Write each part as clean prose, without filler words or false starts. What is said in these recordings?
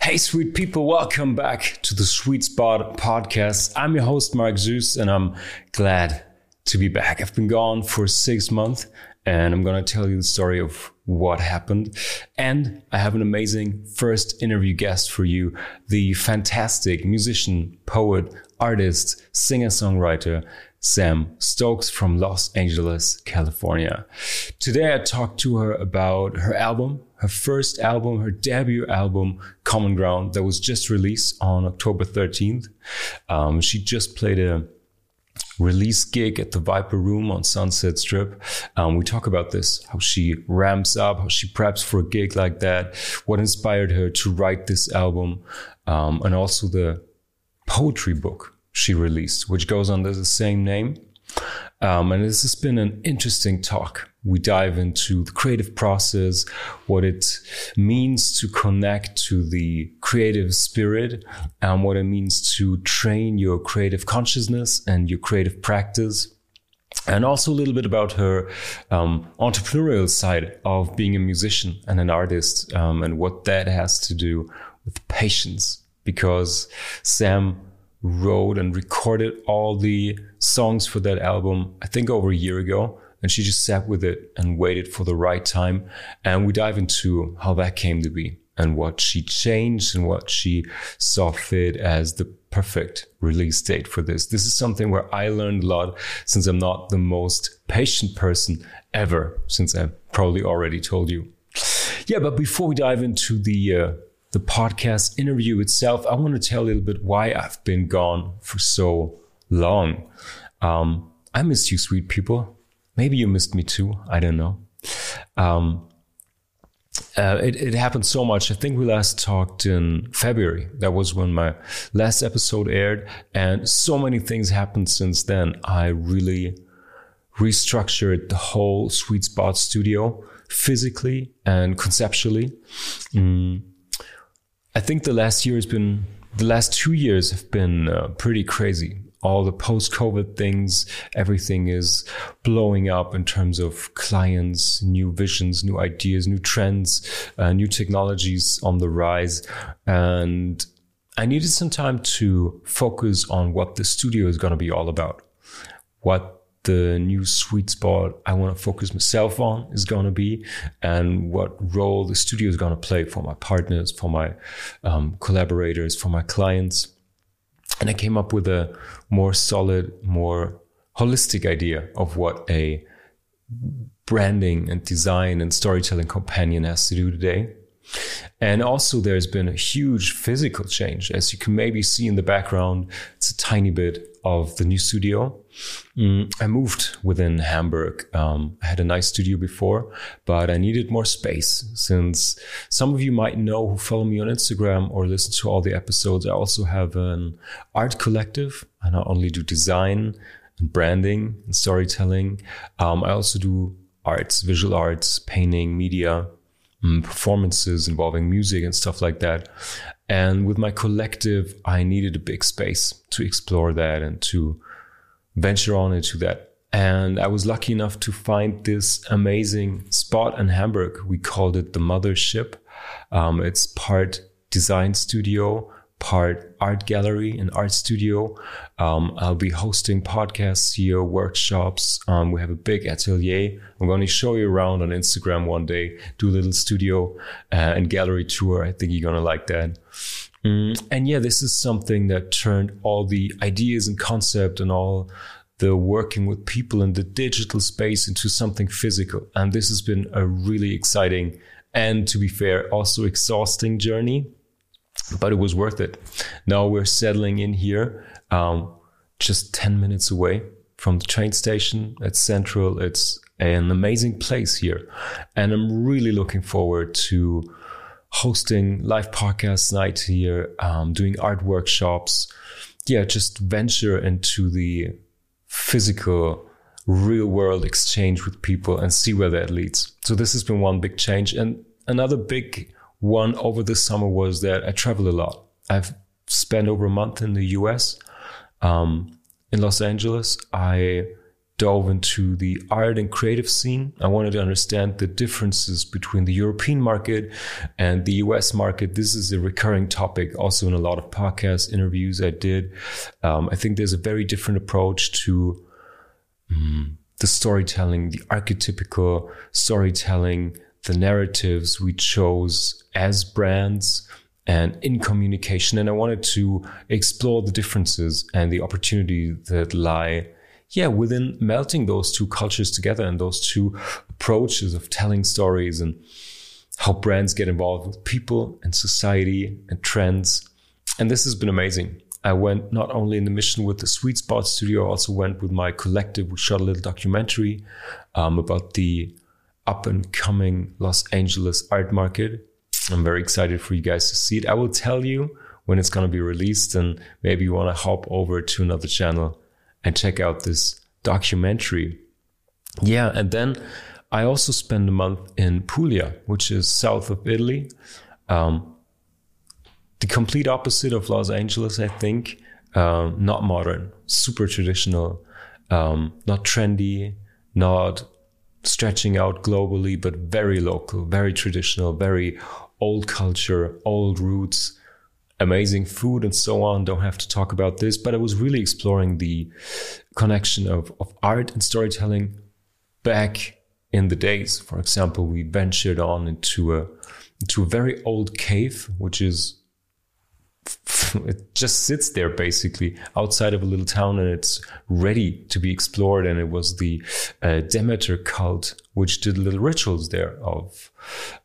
Hey, sweet people, welcome back to the Sweet Spot podcast. I'm your host, Mark Zeus, and I'm glad to be back. I've been gone for 6 months, and I'm going to tell you the story of what happened. And I have an amazing first interview guest for you, the fantastic musician, poet, artist, singer-songwriter, Sam Stokes from Los Angeles, California. Today I talked to her about her album, her first album, her debut album, Common Ground, that was just released on October 13th. She just played a release gig at the Viper Room on Sunset Strip. We talk about this, how she ramps up, how she preps for a gig like that, what inspired her to write this album, and also the poetry book she released, which goes under the same name. And this has been an interesting talk. We dive into the creative process, what it means to connect to the creative spirit, and what it means to train your creative consciousness and your creative practice. And also a little bit about her entrepreneurial side of being a musician and an artist, and what that has to do with patience. Because Sam wrote and recorded all the songs for that album, I think over a year ago. And she just sat with it and waited for the right time. And we dive into how that came to be and what she changed and what she saw fit as the perfect release date for this. This is something where I learned a lot, since I'm not the most patient person ever, since I probably already told you. Yeah, but before we dive into the podcast interview itself, I want to tell a little bit why I've been gone for so long. I missed you, sweet people. Maybe you missed me too. I don't know. It happened so much. I think we last talked in February. That was when my last episode aired. And so many things happened since then. I really restructured the whole Sweet Spot studio physically and conceptually. I think the last 2 years have been pretty crazy. All the post-COVID things, everything is blowing up in terms of clients, new visions, new ideas, new trends, new technologies on the rise. And I needed some time to focus on what the studio is going to be all about, what the new sweet spot I want to focus myself on is going to be, and what role the studio is going to play for my partners, for my collaborators, for my clients. And I came up with a more solid, more holistic idea of what a branding and design and storytelling companion has to do today. And also there's been a huge physical change. As you can maybe see in the background, it's a tiny bit of the new studio. I moved within Hamburg. I had a nice studio before, but I needed more space. Since some of you might know who follow me on Instagram or listen to all the episodes, I also have an art collective. I not only do design and branding and storytelling, I also do arts, visual arts, painting, media, performances involving music and stuff like that. And with my collective, I needed a big space to explore that and to venture on into that. And I was lucky enough to find this amazing spot in Hamburg. We called it the Mothership. It's part design studio, part art gallery and art studio. I'll be hosting podcasts here, workshops. We have a big atelier. I'm going to show you around on Instagram one day, do a little studio and gallery tour. I think you're going to like that. And yeah, this is something that turned all the ideas and concept and all the working with people in the digital space into something physical. And this has been a really exciting and, to be fair, also exhausting journey. But it was worth it. Now we're settling in here, just 10 minutes away from the train station at Central. It's an amazing place here. And I'm really looking forward to hosting live podcast night here, doing art workshops. Yeah, just venture into the physical, real world exchange with people and see where that leads. So this has been one big change. And another big one over the summer was that I travel a lot. I've spent over a month in the US, in Los Angeles. I dove into the art and creative scene. I wanted to understand the differences between the European market and the US market. This is a recurring topic also in a lot of podcast interviews I did. I think there's a very different approach to the storytelling, the archetypical storytelling, the narratives we chose as brands and in communication. And I wanted to explore the differences and the opportunity that lie within melting those two cultures together and those two approaches of telling stories and how brands get involved with people and society and trends. And this has been amazing. I went not only in the mission with the Sweet Spot Studio, I also went with my collective. We shot a little documentary about the up and coming Los Angeles art market. I'm very excited for you guys to see it. I will tell you when it's going to be released, and maybe you want to hop over to another channel and check out this documentary. And then I also spent a month in Puglia, which is south of Italy. The complete opposite of Los Angeles, I think. Not modern, super traditional, not trendy, not stretching out globally, but very local, very traditional, very old culture, old roots, amazing food and so on. Don't have to talk about this, but I was really exploring the connection of art and storytelling back in the days. For example, we ventured on into a very old cave, which is, it just sits there basically outside of a little town and it's ready to be explored. And it was the Demeter cult, which did little rituals there of,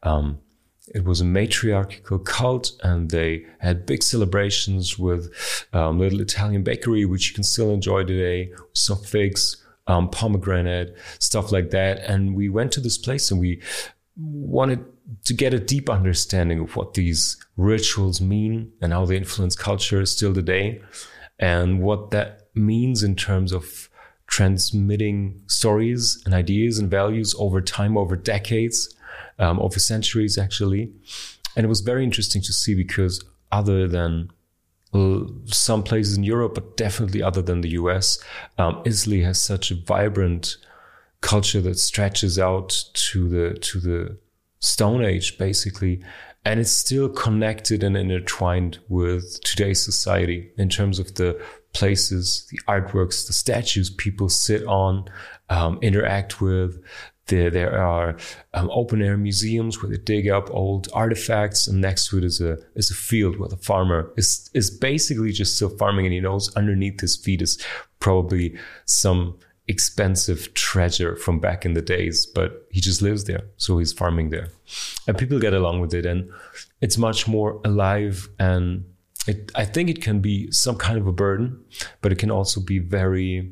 it was a matriarchal cult, and they had big celebrations with little Italian bakery, which you can still enjoy today, some figs, pomegranate, stuff like that. And we went to this place and we wanted to get a deep understanding of what these rituals mean and how they influence culture still today, and what that means in terms of transmitting stories and ideas and values over time, over decades, over centuries actually. And it was very interesting to see, because other than some places in Europe, but definitely other than the US, Italy has such a vibrant culture that stretches out to the Stone Age basically, and it's still connected and intertwined with today's society in terms of the places, the artworks, the statues people sit on, interact with. There are open air museums where they dig up old artifacts, and next to it is a field where the farmer is basically just still farming, and he knows underneath his feet is probably some expensive treasure from back in the days, but he just lives there, so he's farming there, and people get along with it, and it's much more alive. And I think it can be some kind of a burden, but it can also be very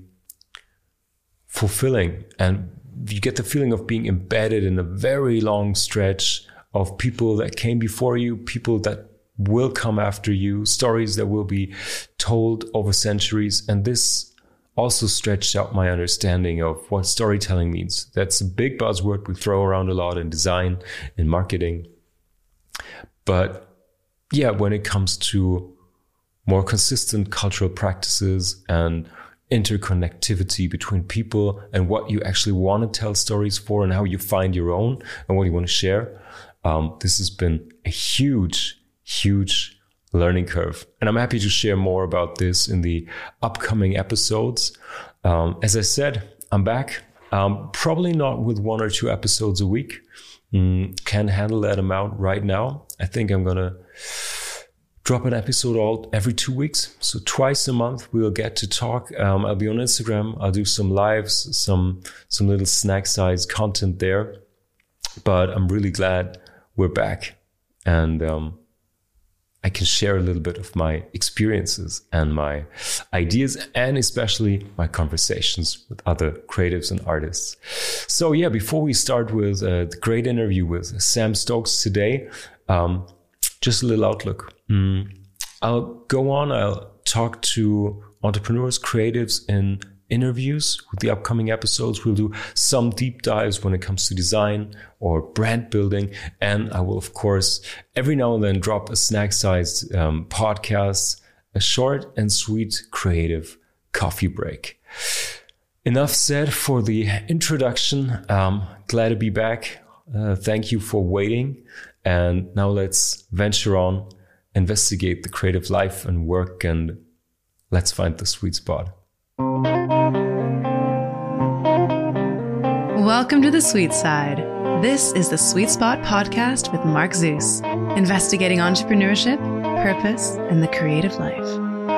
fulfilling, and you get the feeling of being embedded in a very long stretch of people that came before you, people that will come after you, stories that will be told over centuries. And this also stretched out my understanding of what storytelling means. That's a big buzzword we throw around a lot in design, in marketing. But when it comes to more consistent cultural practices and interconnectivity between people and what you actually want to tell stories for and how you find your own and what you want to share, this has been a huge learning curve. And I'm happy to share more about this in the upcoming episodes. As I said, I'm back. Probably not with 1 or 2 episodes a week. Can't handle that amount right now. I think I'm going to drop an episode every 2 weeks. So twice a month we'll get to talk. I'll be on Instagram. I'll do some lives, some little snack size content there. But I'm really glad we're back. And I can share a little bit of my experiences and my ideas, and especially my conversations with other creatives and artists. So before we start with the great interview with Sam Stokes today, just a little outlook. I'll talk to entrepreneurs, creatives in interviews with the upcoming episodes. We'll do some deep dives when it comes to design or brand building. And I will, of course, every now and then drop a snack-sized podcast, a short and sweet creative coffee break. enough said for the introduction. Glad to be back. Thank you for waiting. And now let's venture on, investigate the creative life and work, and let's find the sweet spot. Welcome to The Sweet Side. This is the Sweet Spot podcast with Mark Zeus, investigating entrepreneurship, purpose, and the creative life.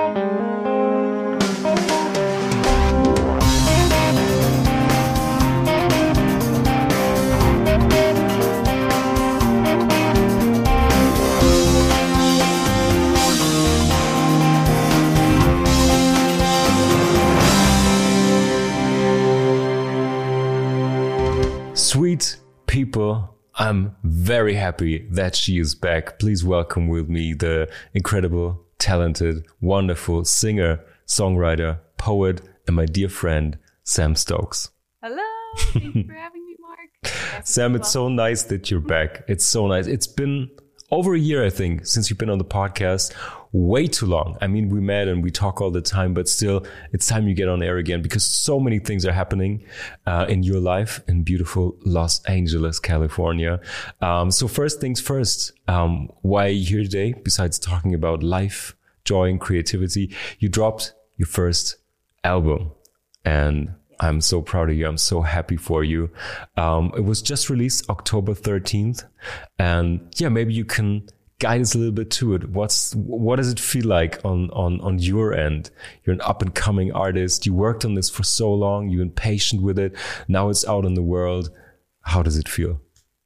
Sweet people, I'm very happy that she is back. Please welcome with me the incredible, talented, wonderful singer, songwriter, poet, and my dear friend, Sam Stokes. Hello, thank you for having me, Mark. Sam, it's so nice that you're back. It's so nice. It's been over a year, I think, since you've been on the podcast. Way too long. I mean, we met and we talk all the time, but still, it's time you get on air again because so many things are happening in your life in beautiful Los Angeles, California. So first things first, why are you here today? Besides talking about life, joy, and creativity, you dropped your first album, and I'm so proud of you. I'm so happy for you. It was just released October 13th, and yeah, maybe you can guide us a little bit to it. What does it feel like on your end? You're an up and coming artist. You worked on this for so long. You've been patient with it. Now it's out in the world. How does it feel?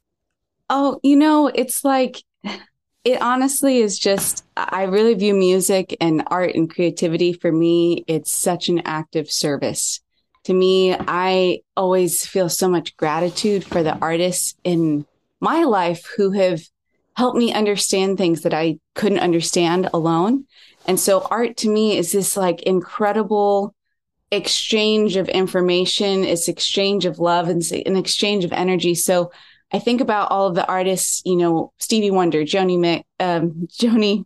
Oh, it's like, it honestly is just, I really view music and art and creativity. For me, it's such an act of service. To me, I always feel so much gratitude for the artists in my life who have helped me understand things that I couldn't understand alone. And so art to me is this like incredible exchange of information. It's exchange of love and an exchange of energy. So I think about all of the artists, Stevie Wonder, Joni Mix, Stevie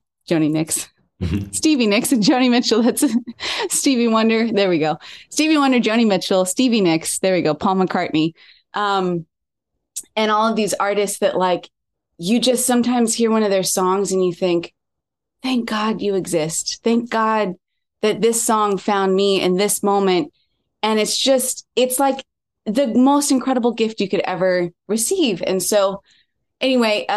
Nicks and Joni Mitchell. That's Stevie Wonder. There we go. Stevie Wonder, Joni Mitchell, Stevie Nicks. There we go. Paul McCartney. And all of these artists that like, you just sometimes hear one of their songs and you think, thank God you exist. Thank God that this song found me in this moment. And it's like the most incredible gift you could ever receive. And so anyway,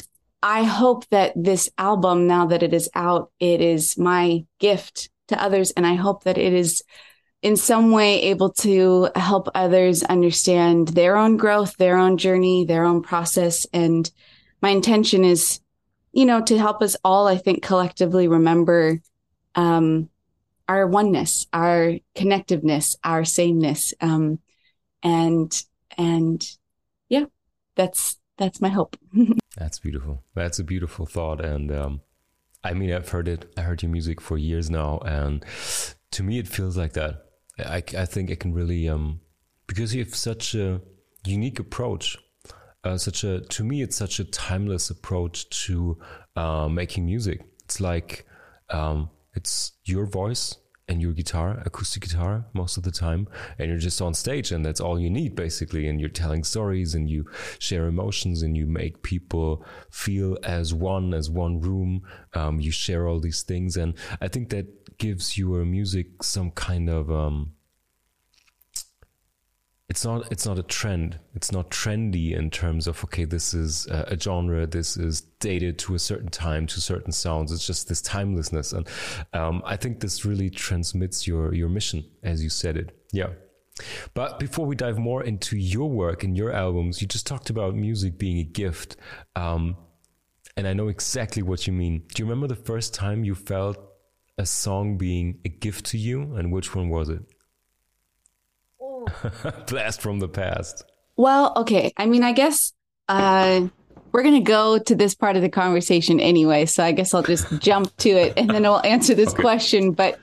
I hope that this album, now that it is out, it is my gift to others. And I hope that it is in some way able to help others understand their own growth, their own journey, their own process. And my intention is, to help us all, I think, collectively remember our oneness, our connectiveness, our sameness. And yeah, that's my hope. That's beautiful. That's a beautiful thought. And I mean, I've heard it. I heard your music for years now. And to me, it feels like that. I think I can really, because you have such a unique approach. To me, it's such a timeless approach to making music. It's like it's your voice and your guitar, acoustic guitar, most of the time, and you're just on stage, and that's all you need, basically. And you're telling stories, and you share emotions, and you make people feel as one room. You share all these things, and I think that gives your music some kind of It's not a trend. It's not trendy in terms of, okay, this is a genre, this is dated to a certain time, to certain sounds. It's just this timelessness. And I think this really transmits your mission, as you said it. Yeah. But before we dive more into your work and your albums, you just talked about music being a gift. And I know exactly what you mean. Do you remember the first time you felt a song being a gift to you? And which one was it? Blast from the past. Well, okay. I mean, I guess we're going to go to this part of the conversation anyway. So I guess I'll just jump to it and then we'll answer this question. But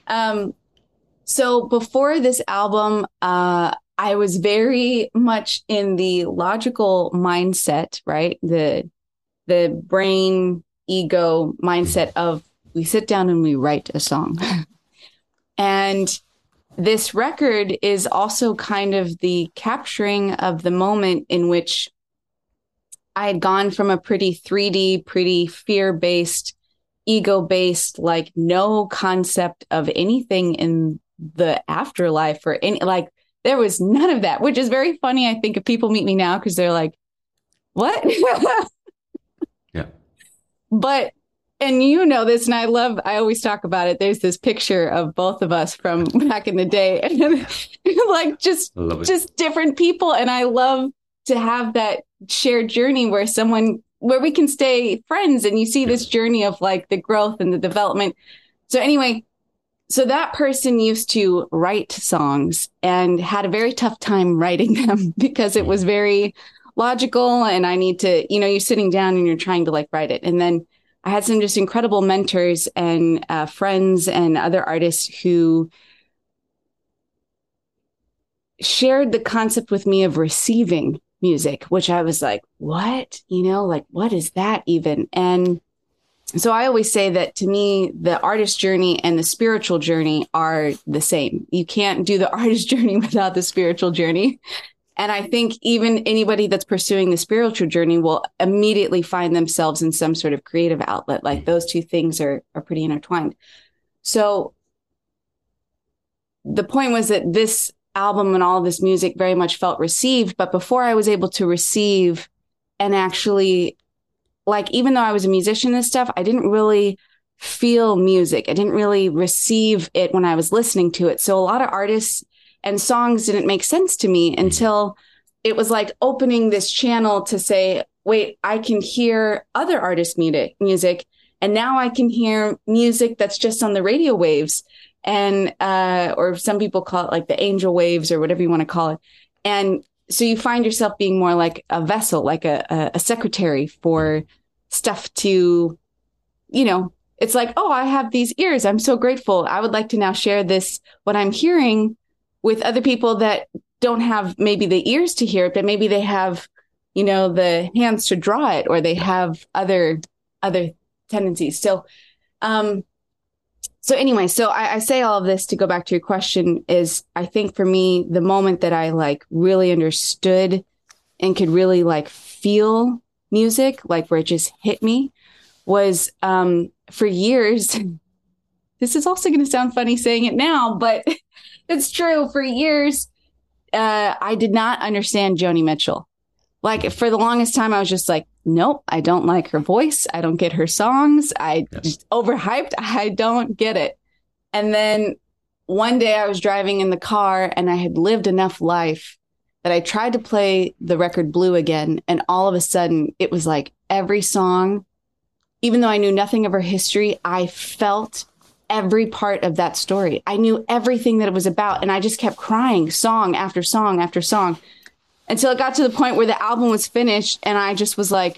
so before this album, I was very much in the logical mindset, right? The brain ego mindset of we sit down and we write a song. And this record is also kind of the capturing of the moment in which I had gone from a pretty 3D, pretty fear-based, ego-based, like no concept of anything in the afterlife or any, like there was none of that, which is very funny. I think if people meet me now because they're like, what? Yeah. But, and you know this, and I always talk about it. There's this picture of both of us from back in the day, and like just different people. And I love to have that shared journey where we can stay friends, and you see this journey of like the growth and the development. So anyway, so that person used to write songs and had a very tough time writing them because it was very logical. And I need to, you're sitting down and you're trying to like write it. And then I had some just incredible mentors and friends and other artists who shared the concept with me of receiving music, which I was like, what? Like, what is that even? And so I always say that to me, the artist journey and the spiritual journey are the same. You can't do the artist journey without the spiritual journey. And I think even anybody that's pursuing the spiritual journey will immediately find themselves in some sort of creative outlet. Like those two things are pretty intertwined. So the point was that this album and all of this music very much felt received. But before I was able to receive and actually, like, even though I was a musician and stuff, I didn't really feel music. I didn't really receive it when I was listening to it. So a lot of artists and songs didn't make sense to me until it was like opening this channel to say, wait, I can hear other artists' music. And now I can hear music that's just on the radio waves. And, or some people call it like the angel waves or whatever you want to call it. And so you find yourself being more like a vessel, like a secretary for stuff to, it's like, oh, I have these ears. I'm so grateful. I would like to now share this, what I'm hearing, with other people that don't have maybe the ears to hear it, but maybe they have, the hands to draw it, or they have other tendencies. So, so anyway, so I say all of this to go back to your question is, I think for me, the moment that I like really understood and could really like feel music, like where it just hit me, was for years. This is also going to sound funny saying it now, but it's true. For years, I did not understand Joni Mitchell. Like for the longest time, I was just like, nope, I don't like her voice. I don't get her songs. Just overhyped. I don't get it. And then one day I was driving in the car and I had lived enough life that I tried to play the record Blue again. And all of a sudden it was like every song, even though I knew nothing of her history, I felt every part of that story. I knew everything that it was about. And I just kept crying song after song after song, until it got to the point where the album was finished and I just was like,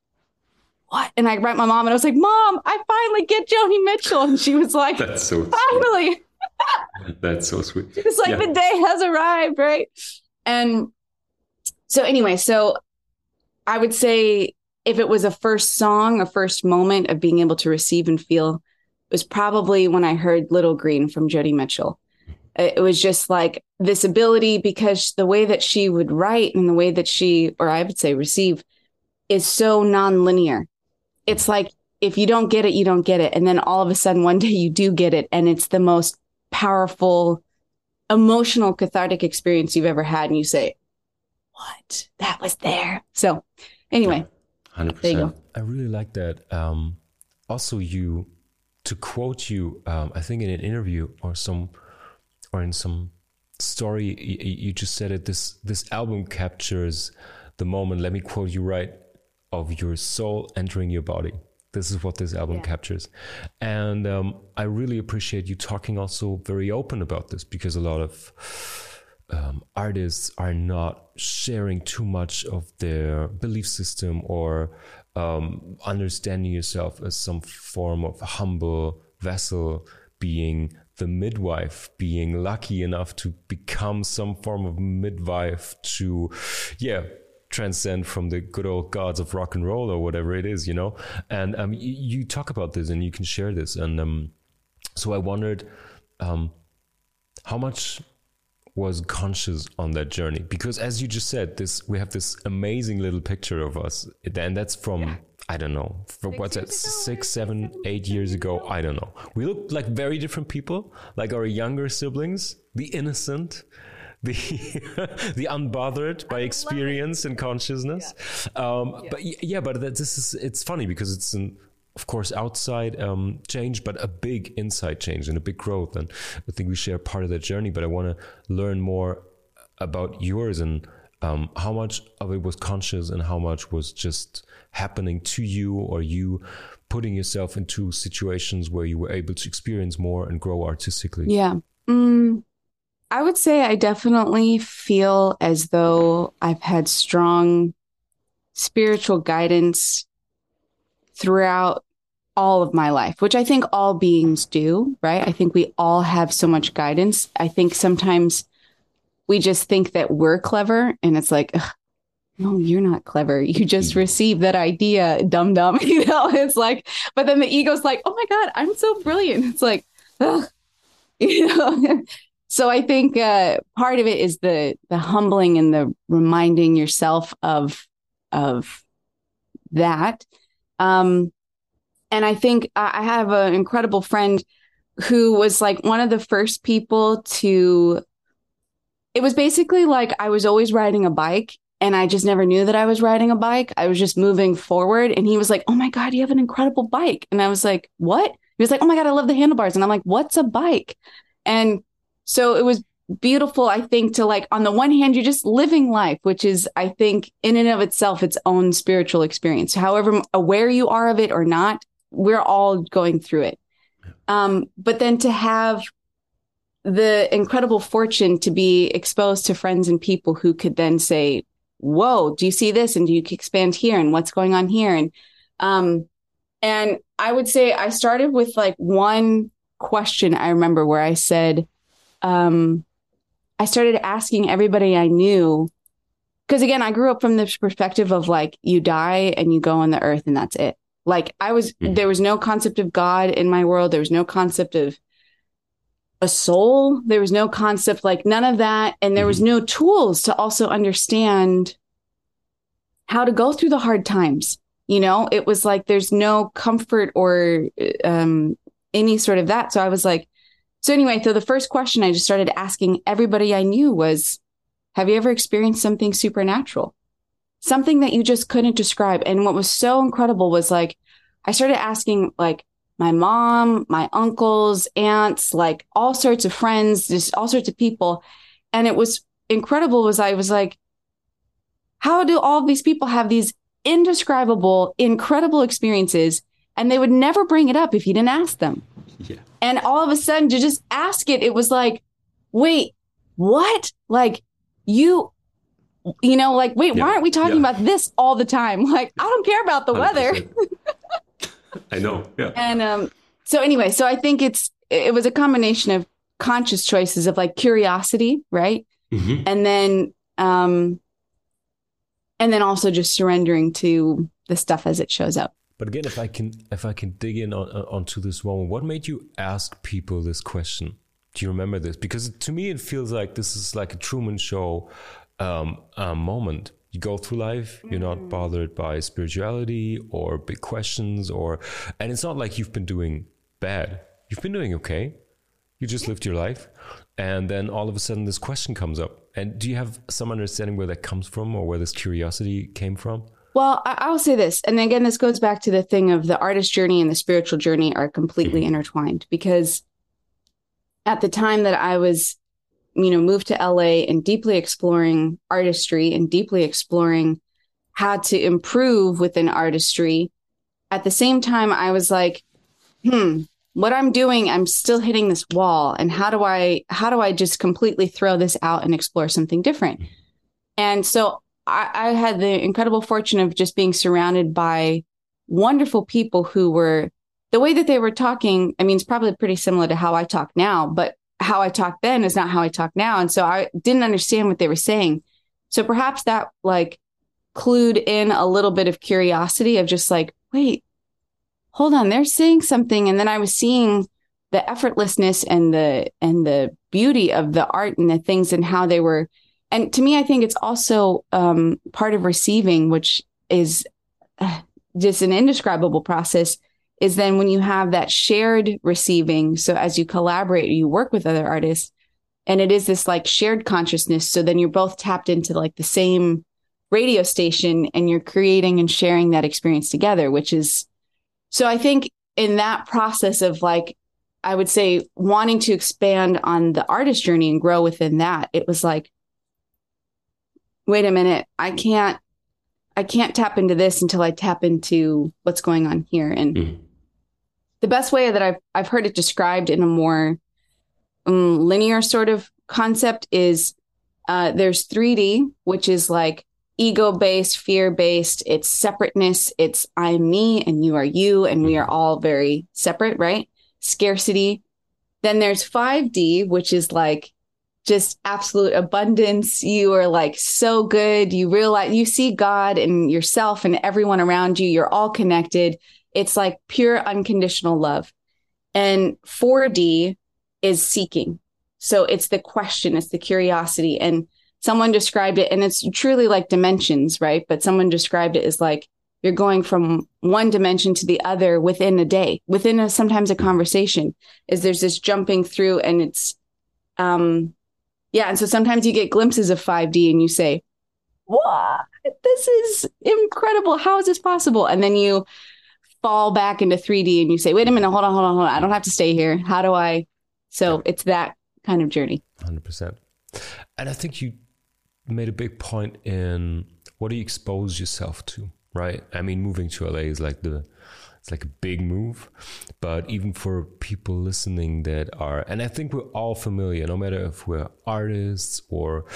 what? And I wrote my mom and I was like, Mom, I finally get Joni Mitchell. And she was like, that's so finally. That's so sweet. It's like the day has arrived, right? And so anyway, so I would say if it was a first song, a first moment of being able to receive and feel, it was probably when I heard Little Green from Joni Mitchell. It was just like this ability, because the way that she would write and the way that she, or I would say receive, is so nonlinear. It's like, if you don't get it, you don't get it. And then all of a sudden, one day you do get it. And it's the most powerful, emotional, cathartic experience you've ever had. And you say, what? That was there. So anyway, 100%. There you go. I really like that. Also, to quote you, I think in an interview or in some story, you just said it, this album captures the moment, let me quote you right, of your soul entering your body. This is what this album captures. And I really appreciate you talking also very open about this, because a lot of artists are not sharing too much of their belief system or understanding yourself as some form of humble vessel, being the midwife, being lucky enough to become some form of midwife to, transcend from the good old gods of rock and roll or whatever it is, And you talk about this and you can share this. And so I wondered, how much was conscious on that journey? Because as you just said, we have this amazing little picture of us, and that's from I don't know, for what's that, 6, 7, 8 years ago? I don't know. We look like very different people, like our younger siblings, the innocent, the the unbothered by experience and consciousness. But it's funny because it's of course, outside change, but a big inside change and a big growth. And I think we share part of that journey, but I want to learn more about yours and how much of it was conscious and how much was just happening to you, or you putting yourself into situations where you were able to experience more and grow artistically. Yeah. I would say I definitely feel as though I've had strong spiritual guidance throughout all of my life, which I think all beings do, right? I think we all have so much guidance. I think sometimes we just think that we're clever, and it's like, no, you're not clever. You just received that idea, dumb. It's like, but then the ego's like, oh my God, I'm so brilliant. It's like, ugh. So I think part of it is the humbling and the reminding yourself of that. And I think I have an incredible friend who was like one of the first people it was basically like I was always riding a bike and I just never knew that I was riding a bike. I was just moving forward. And he was like, oh my God, you have an incredible bike. And I was like, what? He was like, oh my God, I love the handlebars. And I'm like, what's a bike? And so it was beautiful, I think, to like, on the one hand, you're just living life, which is, I think, in and of itself, its own spiritual experience. However aware you are of it or not, we're all going through it. But then to have the incredible fortune to be exposed to friends and people who could then say, whoa, do you see this? And do you expand here? And what's going on here? And I would say I started with like one question I remember where I said, I started asking everybody I knew, because again, I grew up from this perspective of like, you die and you go on the earth and that's it. Like there was no concept of God in my world. There was no concept of a soul. There was no concept, like none of that. And there was no tools to also understand how to go through the hard times. You know, it was like, there's no comfort or any sort of that. So I was like, so the first question I just started asking everybody I knew was, have you ever experienced something supernatural? Something that you just couldn't describe. And what was so incredible was like, I started asking like my mom, my uncles, aunts, like all sorts of friends, just all sorts of people. And it was incredible I was like, how do all of these people have these indescribable, incredible experiences? And they would never bring it up if you didn't ask them. Yeah. And all of a sudden to just ask it, it was like, wait, what? Like like, wait, why aren't we talking about this all the time? Like, I don't care about the 100%. Weather. I know. Yeah. And so I think it was a combination of conscious choices of like curiosity, right? Mm-hmm. And then also just surrendering to the stuff as it shows up. But again, if I can dig in onto this moment, what made you ask people this question? Do you remember this? Because to me, it feels like this is like a Truman Show moment. You go through life, you're not bothered by spirituality or big questions, and it's not like you've been doing bad. You've been doing okay. You just lived your life. And then all of a sudden this question comes up. And do you have some understanding where that comes from or where this curiosity came from? Well, I'll say this. And again, this goes back to the thing of the artist journey and the spiritual journey are completely intertwined, because at the time that I was moved to LA and deeply exploring artistry and deeply exploring how to improve within artistry. At the same time, I was like, what I'm doing, I'm still hitting this wall. And how do I just completely throw this out and explore something different? And so I had the incredible fortune of just being surrounded by wonderful people who were, the way that they were talking, I mean, it's probably pretty similar to how I talk now, but how I talk then is not how I talk now. And so I didn't understand what they were saying. So perhaps that like clued in a little bit of curiosity of just like, wait, hold on, they're saying something. And then I was seeing the effortlessness and the beauty of the art and the things and how they were. And to me, I think it's also part of receiving, which is just an indescribable process, is then when you have that shared receiving. So as you collaborate, you work with other artists, and it is this like shared consciousness. So then you're both tapped into like the same radio station, and you're creating and sharing that experience together, which is, so I think in that process of like, I would say wanting to expand on the artist journey and grow within that, it was like, wait a minute, I can't tap into this until I tap into what's going on here. And the best way that I've heard it described in a more linear sort of concept is there's 3D, which is like ego-based, fear-based. It's separateness. It's I'm me and you are you, and we are all very separate, right? Scarcity. Then there's 5D, which is like just absolute abundance. You are like so good. You realize you see God and yourself and everyone around you. You're all connected. It's like pure unconditional love. And 4D is seeking. So it's the question, it's the curiosity. And someone described it, and it's truly like dimensions, right? But someone described it as like you're going from one dimension to the other within a day, within sometimes a conversation, is there's this jumping through, and it's, yeah. And so sometimes you get glimpses of 5D and you say, what? This is incredible. How is this possible? And then you fall back into 3D and you say, wait a minute, hold on. I don't have to stay here. How do I? So it's that kind of journey. 100%. And I think you made a big point in what do you expose yourself to, right? I mean, moving to LA is like it's like a big move, but even for people listening that are, and I think we're all familiar, no matter if we're artists or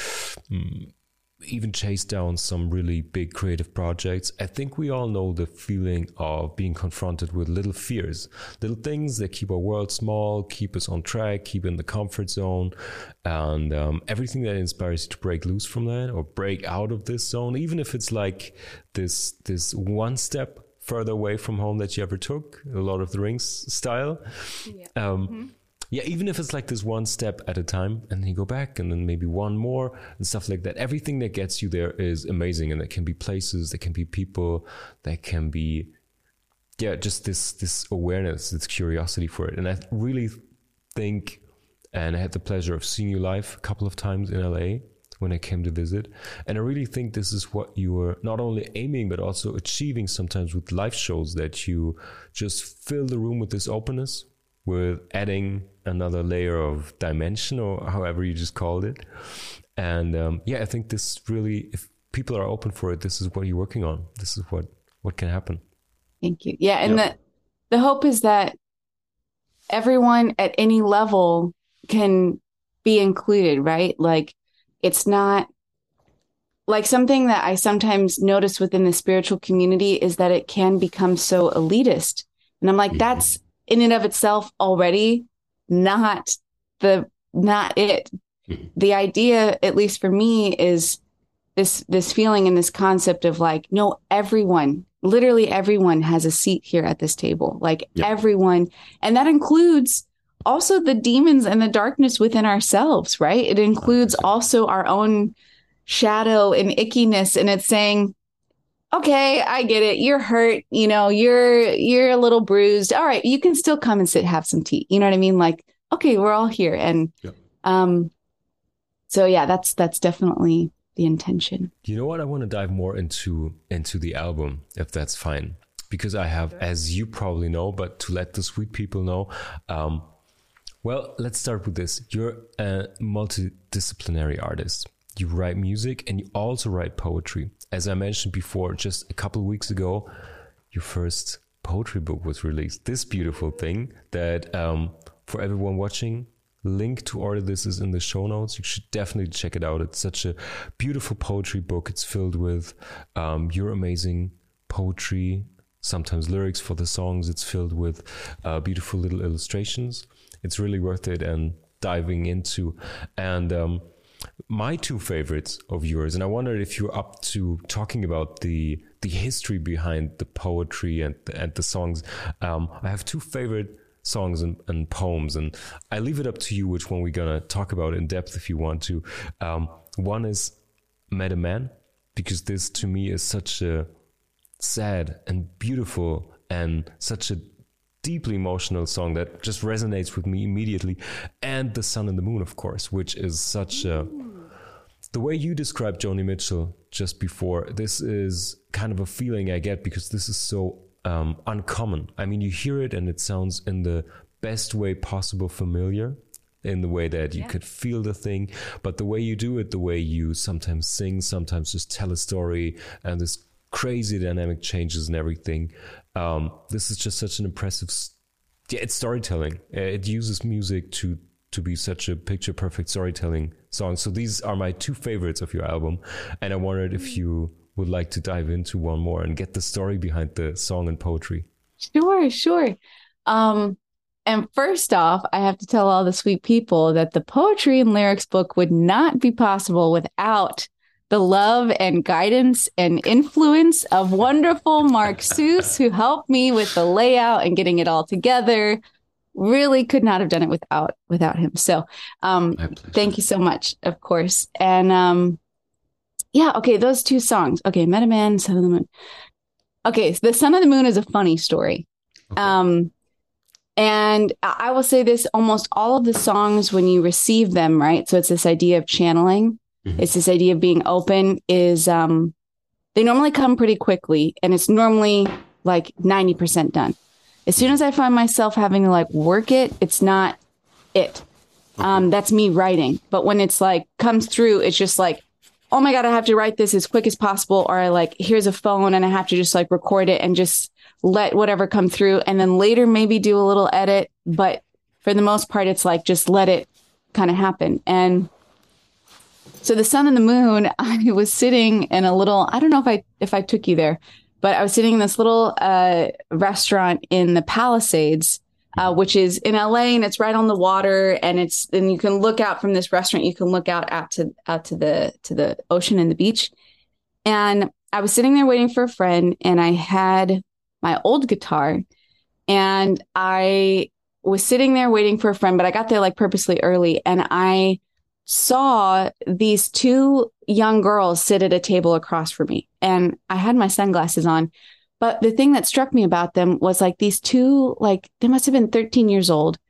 even chase down some really big creative projects, I think we all know the feeling of being confronted with little fears, little things that keep our world small, keep us on track, keep in the comfort zone, and everything that inspires you to break loose from that or break out of this zone, even if it's like this one step further away from home that you ever took, a Lord of the Rings style. Yeah. Yeah, even if it's like this one step at a time, and then you go back and then maybe one more and stuff like that. Everything that gets you there is amazing. And that can be places, that can be people, that can be, yeah, just this awareness, this curiosity for it. And I really think, and I had the pleasure of seeing you live a couple of times in LA when I came to visit. And I really think this is what you were not only aiming, but also achieving sometimes with live shows, that you just fill the room with this openness, with adding another layer of dimension, or however you just called it. And yeah, I think this really, if people are open for it, this is what you're working on. This is what can happen. Thank you. Yeah. And the hope is that everyone at any level can be included, right? Like, it's not like something that I sometimes notice within the spiritual community is that it can become so elitist. And I'm like, that's in and of itself already not it. The idea, at least for me, is this feeling and this concept of like, no, everyone, literally everyone has a seat here at this table, like everyone. And that includes also the demons and the darkness within ourselves, right? It includes also our own shadow and ickiness. And it's saying, okay, I get it. You're hurt. You know, you're a little bruised. All right. You can still come and sit, have some tea. You know what I mean? Like, okay, we're all here. And, so yeah, that's definitely the intention. You know what? I want to dive more into the album, if that's fine, because I have, as you probably know, but to let the sweet people know, well, let's start with this. You're a multidisciplinary artist. You write music and you also write poetry. As I mentioned before, just a couple of weeks ago, your first poetry book was released. This beautiful thing that, for everyone watching, link to order this is in the show notes. You should definitely check it out. It's such a beautiful poetry book. It's filled with your amazing poetry, sometimes lyrics for the songs. It's filled with beautiful little illustrations. It's really worth it and diving into. And my two favorites of yours, and I wondered if you're up to talking about the history behind the poetry and the songs. I have two favorite songs and poems, and I leave it up to you which one we're gonna talk about in depth if you want to. One is Met a Man, because this to me is such a sad and beautiful and such a deeply emotional song that just resonates with me immediately. And The Sun and the Moon, of course, which is such a... The way you described Joni Mitchell just before, this is kind of a feeling I get because this is so uncommon. I mean, you hear it and it sounds in the best way possible familiar, in the way that you could feel the thing, but the way you do it, the way you sometimes sing, sometimes just tell a story, and this crazy dynamic changes and everything. This is just such an impressive... it's storytelling. It uses music to be such a picture perfect storytelling song. So these are my two favorites of your album, and I wondered if you would like to dive into one more and get the story behind the song and poetry. Sure. And first off, I have to tell all the sweet people that the poetry and lyrics book would not be possible without the love and guidance and influence of wonderful Mark Seuss, who helped me with the layout and getting it all together. Really could not have done it without him. So thank you so much, of course. And okay, those two songs. Okay, Met a Man, Sun of the Moon. Okay, The Sun of the Moon is a funny story. Okay. And I will say this, almost all of the songs, when you receive them, right? So it's this idea of channeling. Mm-hmm. It's this idea of being open is, they normally come pretty quickly, and it's normally like 90% done. As soon as I find myself having to like work it, it's not it. That's me writing. But when it's like comes through, it's just like, oh my God, I have to write this as quick as possible. Or I like, here's a phone and I have to just like record it and just let whatever come through, and then later maybe do a little edit. But for the most part, it's like, just let it kind of happen. And so The Sun and the Moon, I was sitting in a little, I don't know if I took you there, but I was sitting in this little restaurant in the Palisades, which is in LA, and it's right on the water, and you can look out from this restaurant. You can look out to the ocean and the beach. And I was sitting there waiting for a friend, and I had my old guitar, and I was sitting there waiting for a friend, but I got there like purposely early, and I saw these two young girls sit at a table across from me, and I had my sunglasses on. But the thing that struck me about them was like these two, like they must have been 13 years old.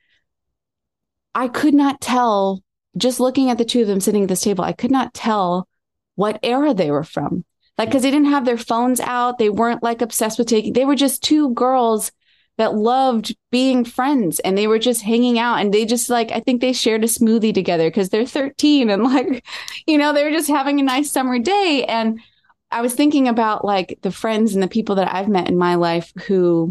I could not tell, just looking at the two of them sitting at this table, I could not tell what era they were from. Like, because they didn't have their phones out. They weren't like obsessed with they were just two girls that loved being friends, and they were just hanging out, and they just like, I think they shared a smoothie together because they're 13, and like, they were just having a nice summer day. And I was thinking about like the friends and the people that I've met in my life who,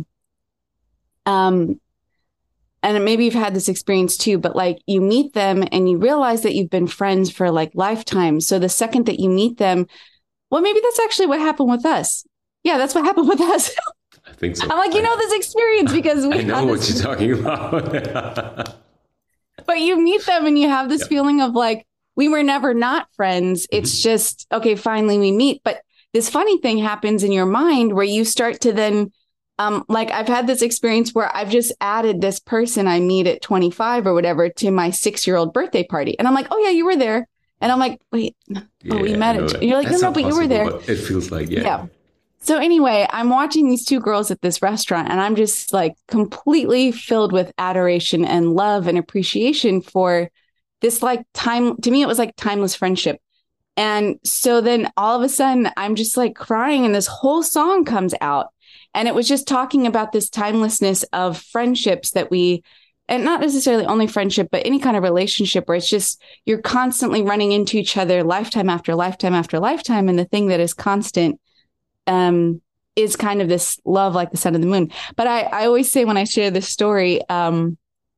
and maybe you've had this experience too, but like you meet them and you realize that you've been friends for like lifetimes. So the second that you meet them, well, maybe that's actually what happened with us. Yeah, that's what happened with us. I think so. I'm like, this experience because I know what you're talking about. But you meet them and you have this feeling of like, we were never not friends. It's just, okay, finally we meet. But this funny thing happens in your mind where you start to then, like I've had this experience where I've just added this person I meet at 25 or whatever to my 6-year-old birthday party. And I'm like, oh yeah, you were there. And I'm like, wait, we met it. And you're like, no, but you were there. But it feels like, yeah. So anyway, I'm watching these two girls at this restaurant, and I'm just like completely filled with adoration and love and appreciation for this like time. To me, it was like timeless friendship. And so then all of a sudden I'm just like crying, and this whole song comes out, and it was just talking about this timelessness of friendships that and not necessarily only friendship, but any kind of relationship where it's just, you're constantly running into each other lifetime after lifetime after lifetime. And the thing that is constant is kind of this love, like the sun and the moon. But I always say when I share this story, I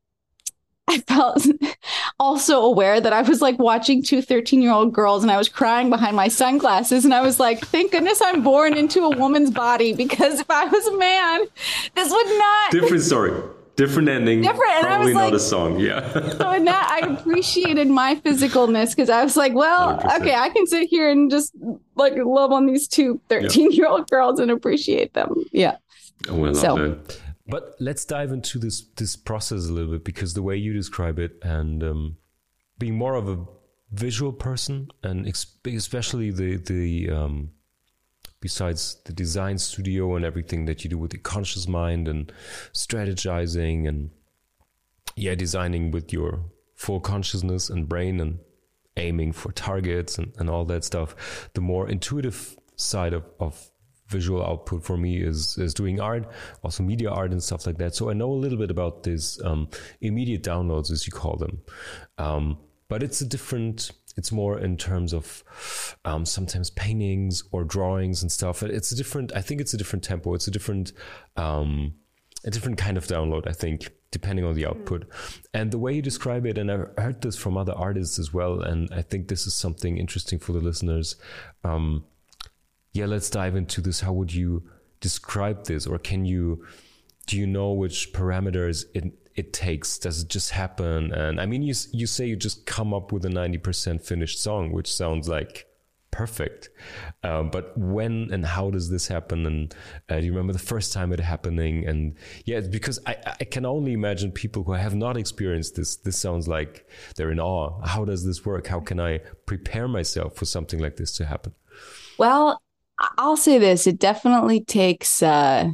felt also aware that I was like watching two 13-year-old girls, and I was crying behind my sunglasses. And I was like, thank goodness I'm born into a woman's body, because if I was a man, this would not. Different story. Different ending. Different. And probably not like, a song. Yeah. So in that, I appreciated my physicalness, because I was like, well, 100%. Okay, I can sit here and just like love on these two 13-year-old girls and appreciate them. Yeah. Oh, I love it. But let's dive into this process a little bit, because the way you describe it, and being more of a visual person, and especially the besides the design studio and everything that you do with the conscious mind and strategizing and designing with your full consciousness and brain and aiming for targets and all that stuff, the more intuitive side of visual output for me is doing art, also media art and stuff like that. So I know a little bit about this immediate downloads, as you call them. But it's more in terms of sometimes paintings or drawings and stuff. I think it's a different tempo. It's a different kind of download, I think, depending on the output. And the way you describe it, and I've heard this from other artists as well, and I think this is something interesting for the listeners. Let's dive into this. How would you describe this? Or do you know which parameters it takes? Does it just happen? And I mean, you say you just come up with a 90% finished song, which sounds like perfect. But when and how does this happen? And do you remember the first time it happening? And because I can only imagine people who have not experienced this. This sounds like they're in awe. How does this work? How can I prepare myself for something like this to happen? Well, I'll say this. It definitely takes, you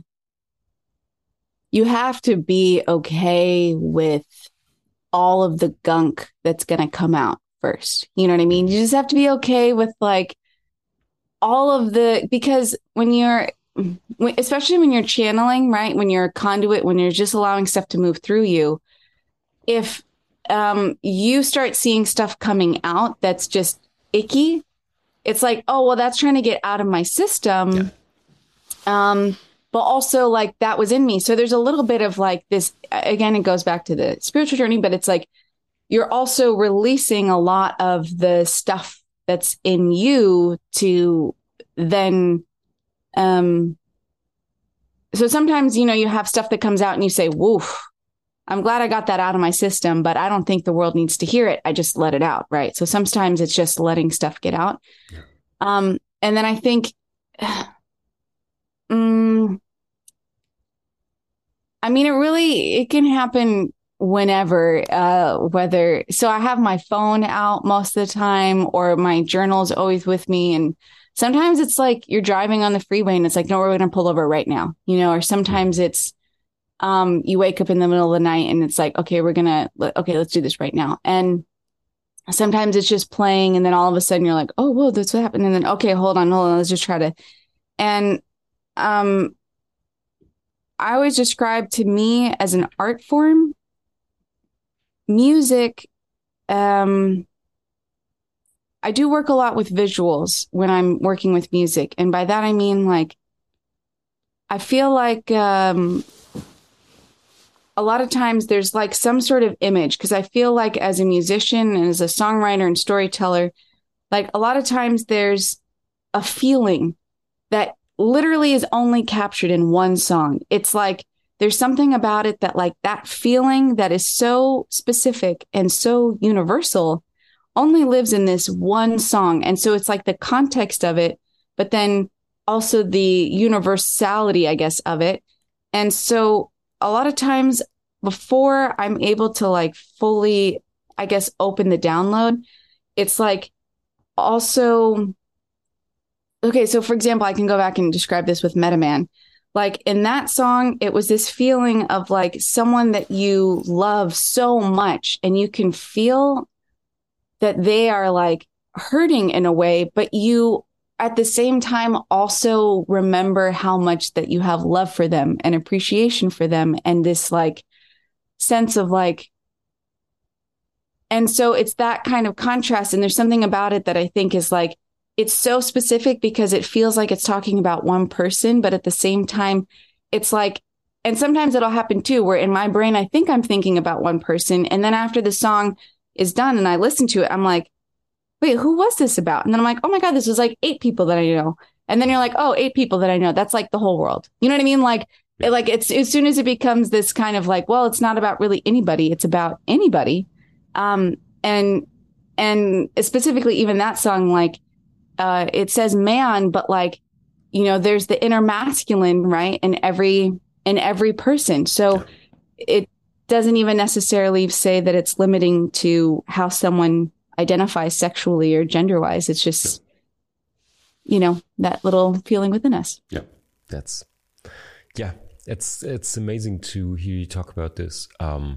have to be okay with all of the gunk that's going to come out first. You know what I mean? You just have to be okay with like all of because especially when you're channeling, right? When you're a conduit, when you're just allowing stuff to move through you, if you start seeing stuff coming out that's just icky, it's like, oh, well, that's trying to get out of my system. Yeah. But also like that was in me. So there's a little bit of like this, again, it goes back to the spiritual journey, but it's like, you're also releasing a lot of the stuff that's in you to then, so sometimes, you have stuff that comes out and you say, woof, I'm glad I got that out of my system, but I don't think the world needs to hear it. I just let it out. Right. So sometimes it's just letting stuff get out. Yeah. And then I think, I mean, it can happen whenever, so I have my phone out most of the time, or my journal's always with me. And sometimes it's like you're driving on the freeway and it's like, no, we're going to pull over right now, or sometimes it's, you wake up in the middle of the night and it's like, okay, let's do this right now. And sometimes it's just playing. And then all of a sudden you're like, oh, whoa, that's what happened. And then, okay, hold on. Let's just try to, and, I always describe to me as an art form, music. I do work a lot with visuals when I'm working with music. And by that, I mean, like, I feel like, a lot of times there's like some sort of image, because I feel like as a musician and as a songwriter and storyteller, like a lot of times there's a feeling that literally is only captured in one song. It's like there's something about it that like that feeling that is so specific and so universal only lives in this one song. And so it's like the context of it, but then also the universality, I guess, of it. And so a lot of times before I'm able to like fully, I guess, open the download, it's like also, okay, so for example, I can go back and describe this with Metaman. Like in that song, it was this feeling of like someone that you love so much and you can feel that they are like hurting in a way, but you at the same time also remember how much that you have love for them and appreciation for them and this like sense of like, and so it's that kind of contrast. And there's something about it that I think is like, it's so specific because it feels like it's talking about one person, but at the same time, it's like, and sometimes it'll happen too, where in my brain, I think I'm thinking about one person. And then after the song is done and I listen to it, I'm like, wait, who was this about? And then I'm like, oh my God, this was like 8 people that I know. And then you're like, oh, 8 people that I know. That's like the whole world. You know what I mean? Like, like it's as soon as it becomes this kind of like, well, it's not about really anybody. It's about anybody. And specifically even that song, like, it says man, but like, there's the inner masculine, right? And every in every person. So it doesn't even necessarily say that it's limiting to how someone identifies sexually or gender wise. It's just, that little feeling within us. Yeah, it's amazing to hear you talk about this.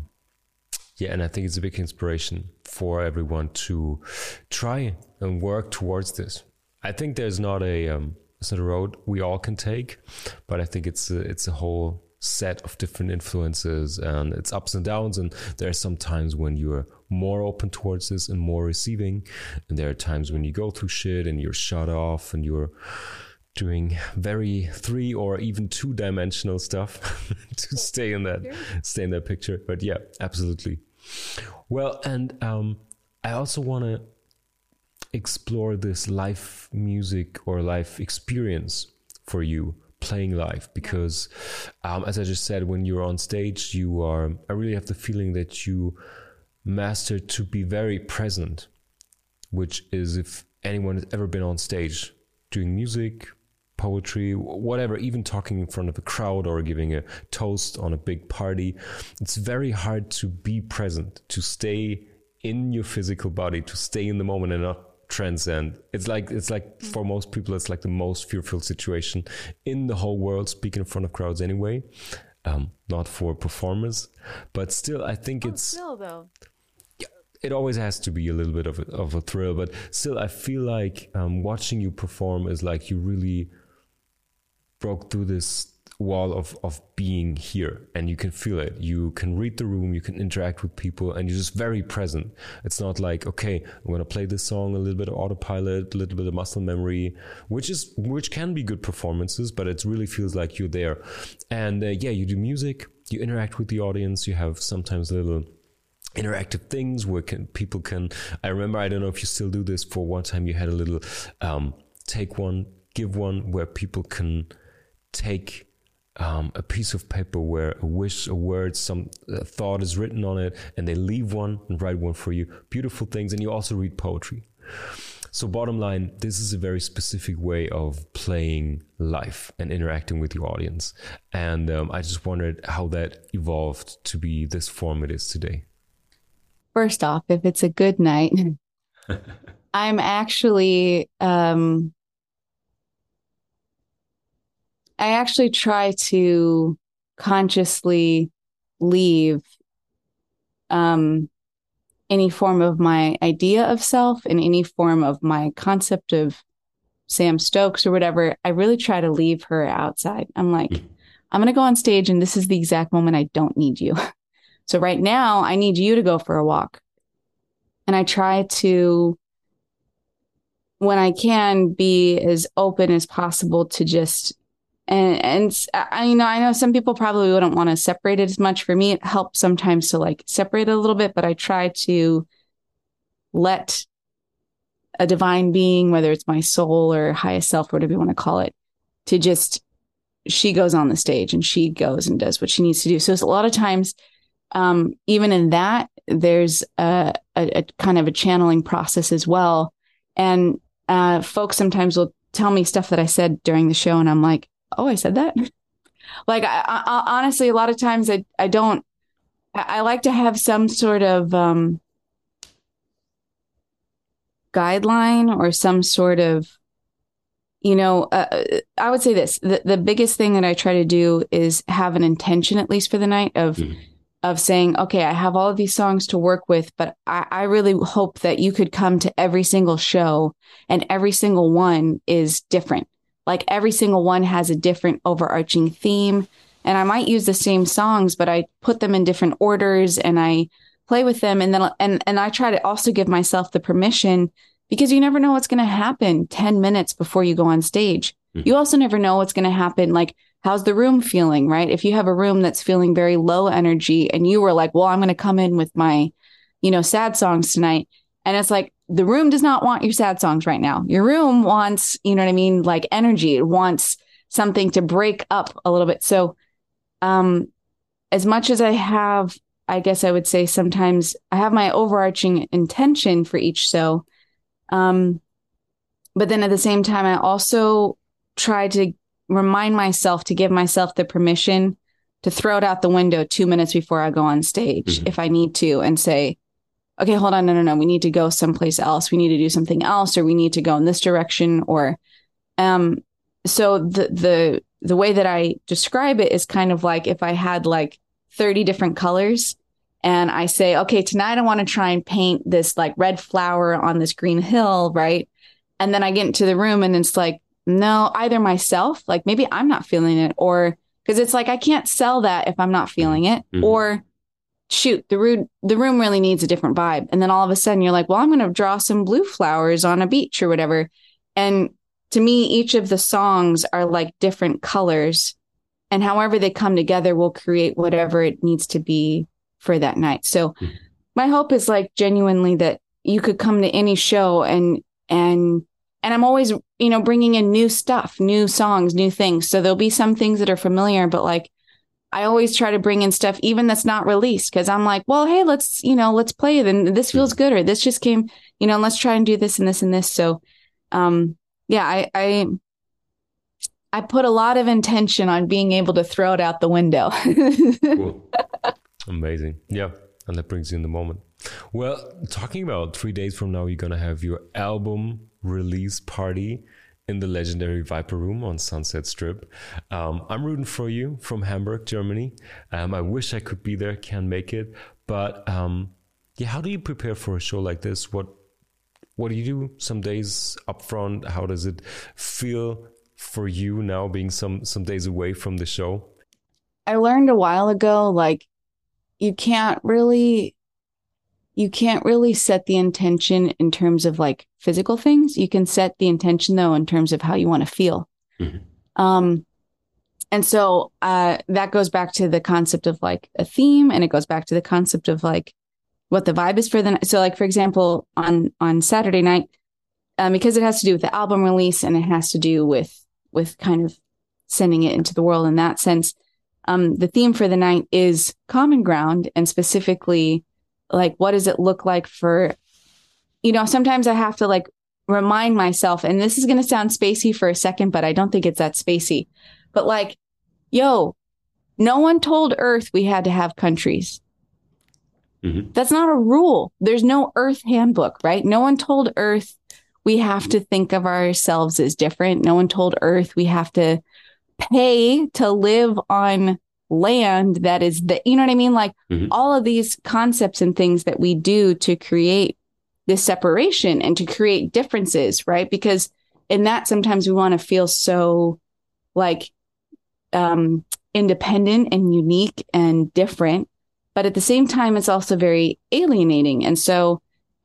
And I think it's a big inspiration for everyone to try and work towards this. I think there's not it's not a road we all can take, but I think it's a whole set of different influences, and it's ups and downs. And there are some times when you're more open towards this and more receiving, and there are times when you go through shit and you're shut off and you're doing very 3 or even 2-dimensional stuff to stay in that picture. But yeah, absolutely. Well, and I also want to explore this live music or live experience for you playing live, because as I just said, when you're on stage, I really have the feeling that you master to be very present, which is, if anyone has ever been on stage doing music, poetry, whatever, even talking in front of a crowd or giving a toast on a big party, it's very hard to be present, to stay in your physical body, to stay in the moment and not transcend. It's like for most people, it's like the most fearful situation in the whole world, speaking in front of crowds anyway. Not for performers, but still, I think still though. It always has to be a little bit of a thrill, but still, I feel like watching you perform is like you really broke through this wall of being here, and you can feel it. You can read the room, you can interact with people, and you're just very present. It's not like, okay, I'm going to play this song, a little bit of autopilot, a little bit of muscle memory, which can be good performances, but it really feels like you're there. And you do music, you interact with the audience, you have sometimes little interactive things where people can, I remember, I don't know if you still do this, for one time you had a little take one, give one, where people can take a piece of paper where a wish, a word, some thought is written on it, and they leave one and write one for you. Beautiful things. And you also read poetry. So bottom line, this is a very specific way of playing live and interacting with your audience. And I just wondered how that evolved to be this form it is today. First off, if it's a good night, I'm actually... I actually try to consciously leave any form of my idea of self and any form of my concept of Sam Stokes or whatever. I really try to leave her outside. I'm like, I'm going to go on stage and this is the exact moment I don't need you. So right now I need you to go for a walk. And I try to, when I can, be as open as possible to just... And I know some people probably wouldn't want to separate it as much. For me, it helps sometimes to like separate it a little bit, but I try to let a divine being, whether it's my soul or highest self, whatever you want to call it, to just, she goes on the stage and she goes and does what she needs to do. So it's a lot of times, even in that, there's a kind of a channeling process as well. And folks sometimes will tell me stuff that I said during the show, and I'm like, oh, I said that? Like, I honestly, a lot of times I like to have some sort of guideline or some sort of, I would say this, the biggest thing that I try to do is have an intention, at least for the night, of saying, okay, I have all of these songs to work with, but I really hope that you could come to every single show and every single one is different. Like every single one has a different overarching theme, and I might use the same songs, but I put them in different orders and I play with them. And then, and I try to also give myself the permission, because you never know what's going to happen 10 minutes before you go on stage. You also never know what's going to happen. Like, how's the room feeling, right? If you have a room that's feeling very low energy and you were like, well, I'm going to come in with my, sad songs tonight. And it's like, the room does not want your sad songs right now. Your room wants, like energy. It wants something to break up a little bit. So as much as I have, I guess I would say sometimes I have my overarching intention for each show. But then at the same time, I also try to remind myself to give myself the permission to throw it out the window 2 minutes before I go on stage if I need to, and say, okay, hold on. No. We need to go someplace else. We need to do something else, or we need to go in this direction. Or, so the way that I describe it is kind of like if I had like 30 different colors and I say, okay, tonight I want to try and paint this like red flower on this green hill. Right. And then I get into the room and it's like, no, either myself, like maybe I'm not feeling it, or because it's like, I can't sell that if I'm not feeling it, or shoot, the room really needs a different vibe. And then all of a sudden you're like, well, I'm going to draw some blue flowers on a beach or whatever. And to me, each of the songs are like different colors, and however they come together will create whatever it needs to be for that night. So my hope is like genuinely that you could come to any show and I'm always, bringing in new stuff, new songs, new things. So there'll be some things that are familiar, but like, I always try to bring in stuff, even that's not released. Cause I'm like, well, hey, let's play it. And this feels good. Or this just came, let's try and do this and this and this. So, yeah, I put a lot of intention on being able to throw it out the window. Cool. Amazing. Yeah. And that brings you in the moment. Well, talking about 3 days from now, you're going to have your album release party in the legendary Viper Room on Sunset Strip. I'm rooting for you from Hamburg, Germany. I wish I could be there, can't make it. But how do you prepare for a show like this? What do you do some days up front? How does it feel for you now being some days away from the show? I learned a while ago, like, you can't really set the intention in terms of like physical things. You can set the intention though in terms of how you want to feel. And so that goes back to the concept of like a theme, and it goes back to the concept of like what the vibe is for the night. So like, for example, on Saturday night, because it has to do with the album release and it has to do with kind of sending it into the world in that sense. The theme for the night is common ground, and specifically like, what does it look like for, sometimes I have to like remind myself, and this is going to sound spacey for a second, but I don't think it's that spacey, but like, no one told Earth we had to have countries. That's not a rule. There's no Earth handbook, right? No one told Earth we have to think of ourselves as different. No one told Earth we have to pay to live on land that is you know what I mean? Like all of these concepts and things that we do to create this separation and to create differences, right? Because in that, sometimes we want to feel so like independent and unique and different, but at the same time, it's also very alienating. And so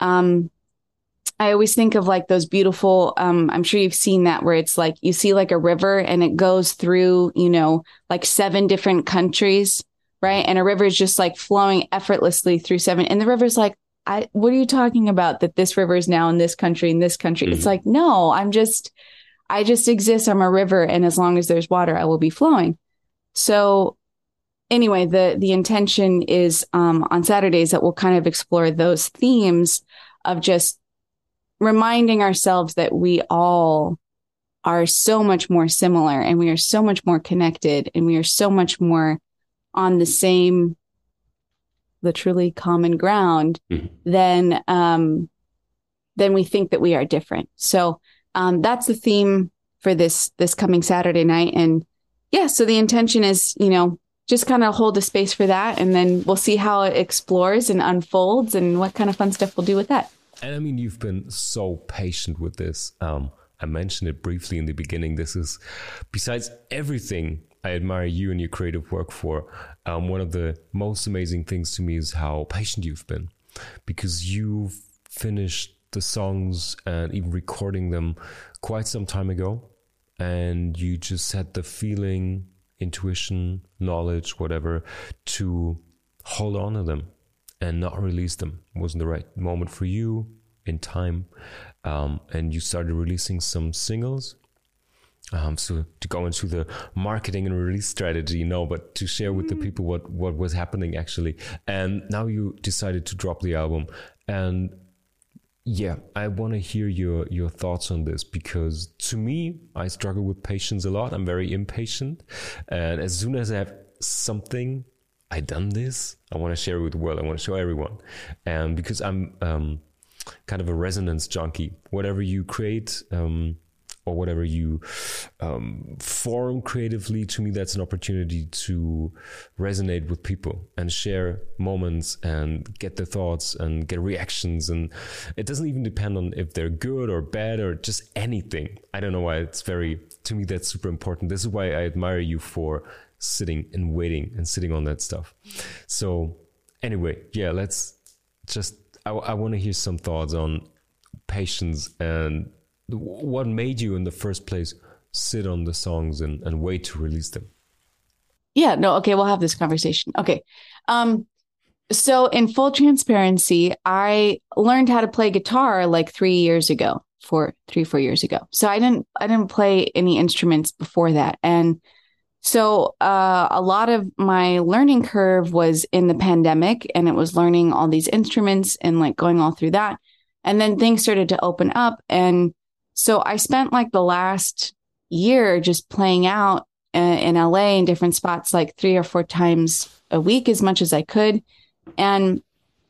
I always think of like those beautiful, I'm sure you've seen that, where it's like, you see like a river and it goes through, like 7 different countries, right? And a river is just like flowing effortlessly through 7. And the river's like, what are you talking about? That this river is now in this country, in this country. It's like, no, I just exist. I'm a river. And as long as there's water, I will be flowing. So anyway, the intention is on Saturdays that we'll kind of explore those themes of just reminding ourselves that we all are so much more similar, and we are so much more connected, and we are so much more on the same, literally common ground than we think that we are different. So that's the theme for this coming Saturday night. And yeah, so the intention is, just kind of hold a space for that, and then we'll see how it explores and unfolds and what kind of fun stuff we'll do with that. And I mean, you've been so patient with this. I mentioned it briefly in the beginning. This is, besides everything I admire you and your creative work for, one of the most amazing things to me is how patient you've been, because you've finished the songs and even recording them quite some time ago. And you just had the feeling, intuition, knowledge, whatever, to hold on to them and not release them. It wasn't the right moment for you in time. And you started releasing some singles. So to go into the marketing and release strategy, but to share with the people what was happening actually. And now you decided to drop the album. And yeah, I want to hear your thoughts on this, because to me, I struggle with patience a lot. I'm very impatient. And as soon as I have something, I done this, I want to share it with the world, I want to show everyone. And because I'm kind of a resonance junkie, whatever you create, or whatever you form creatively, to me, that's an opportunity to resonate with people and share moments and get their thoughts and get reactions. And it doesn't even depend on if they're good or bad or just anything. I don't know why to me, that's super important. This is why I admire you for sitting and waiting and sitting on that stuff. So anyway, yeah, I want to hear some thoughts on patience and what made you in the first place sit on the songs and wait to release them. Yeah, no, okay, we'll have this conversation. Okay. So in full transparency, I learned how to play guitar like 3 years ago, 4 years ago. So I didn't play any instruments before that. And so a lot of my learning curve was in the pandemic, and it was learning all these instruments and like going all through that. And then things started to open up. And so I spent like the last year just playing out in LA in different spots, like 3 or 4 times a week, as much as I could. And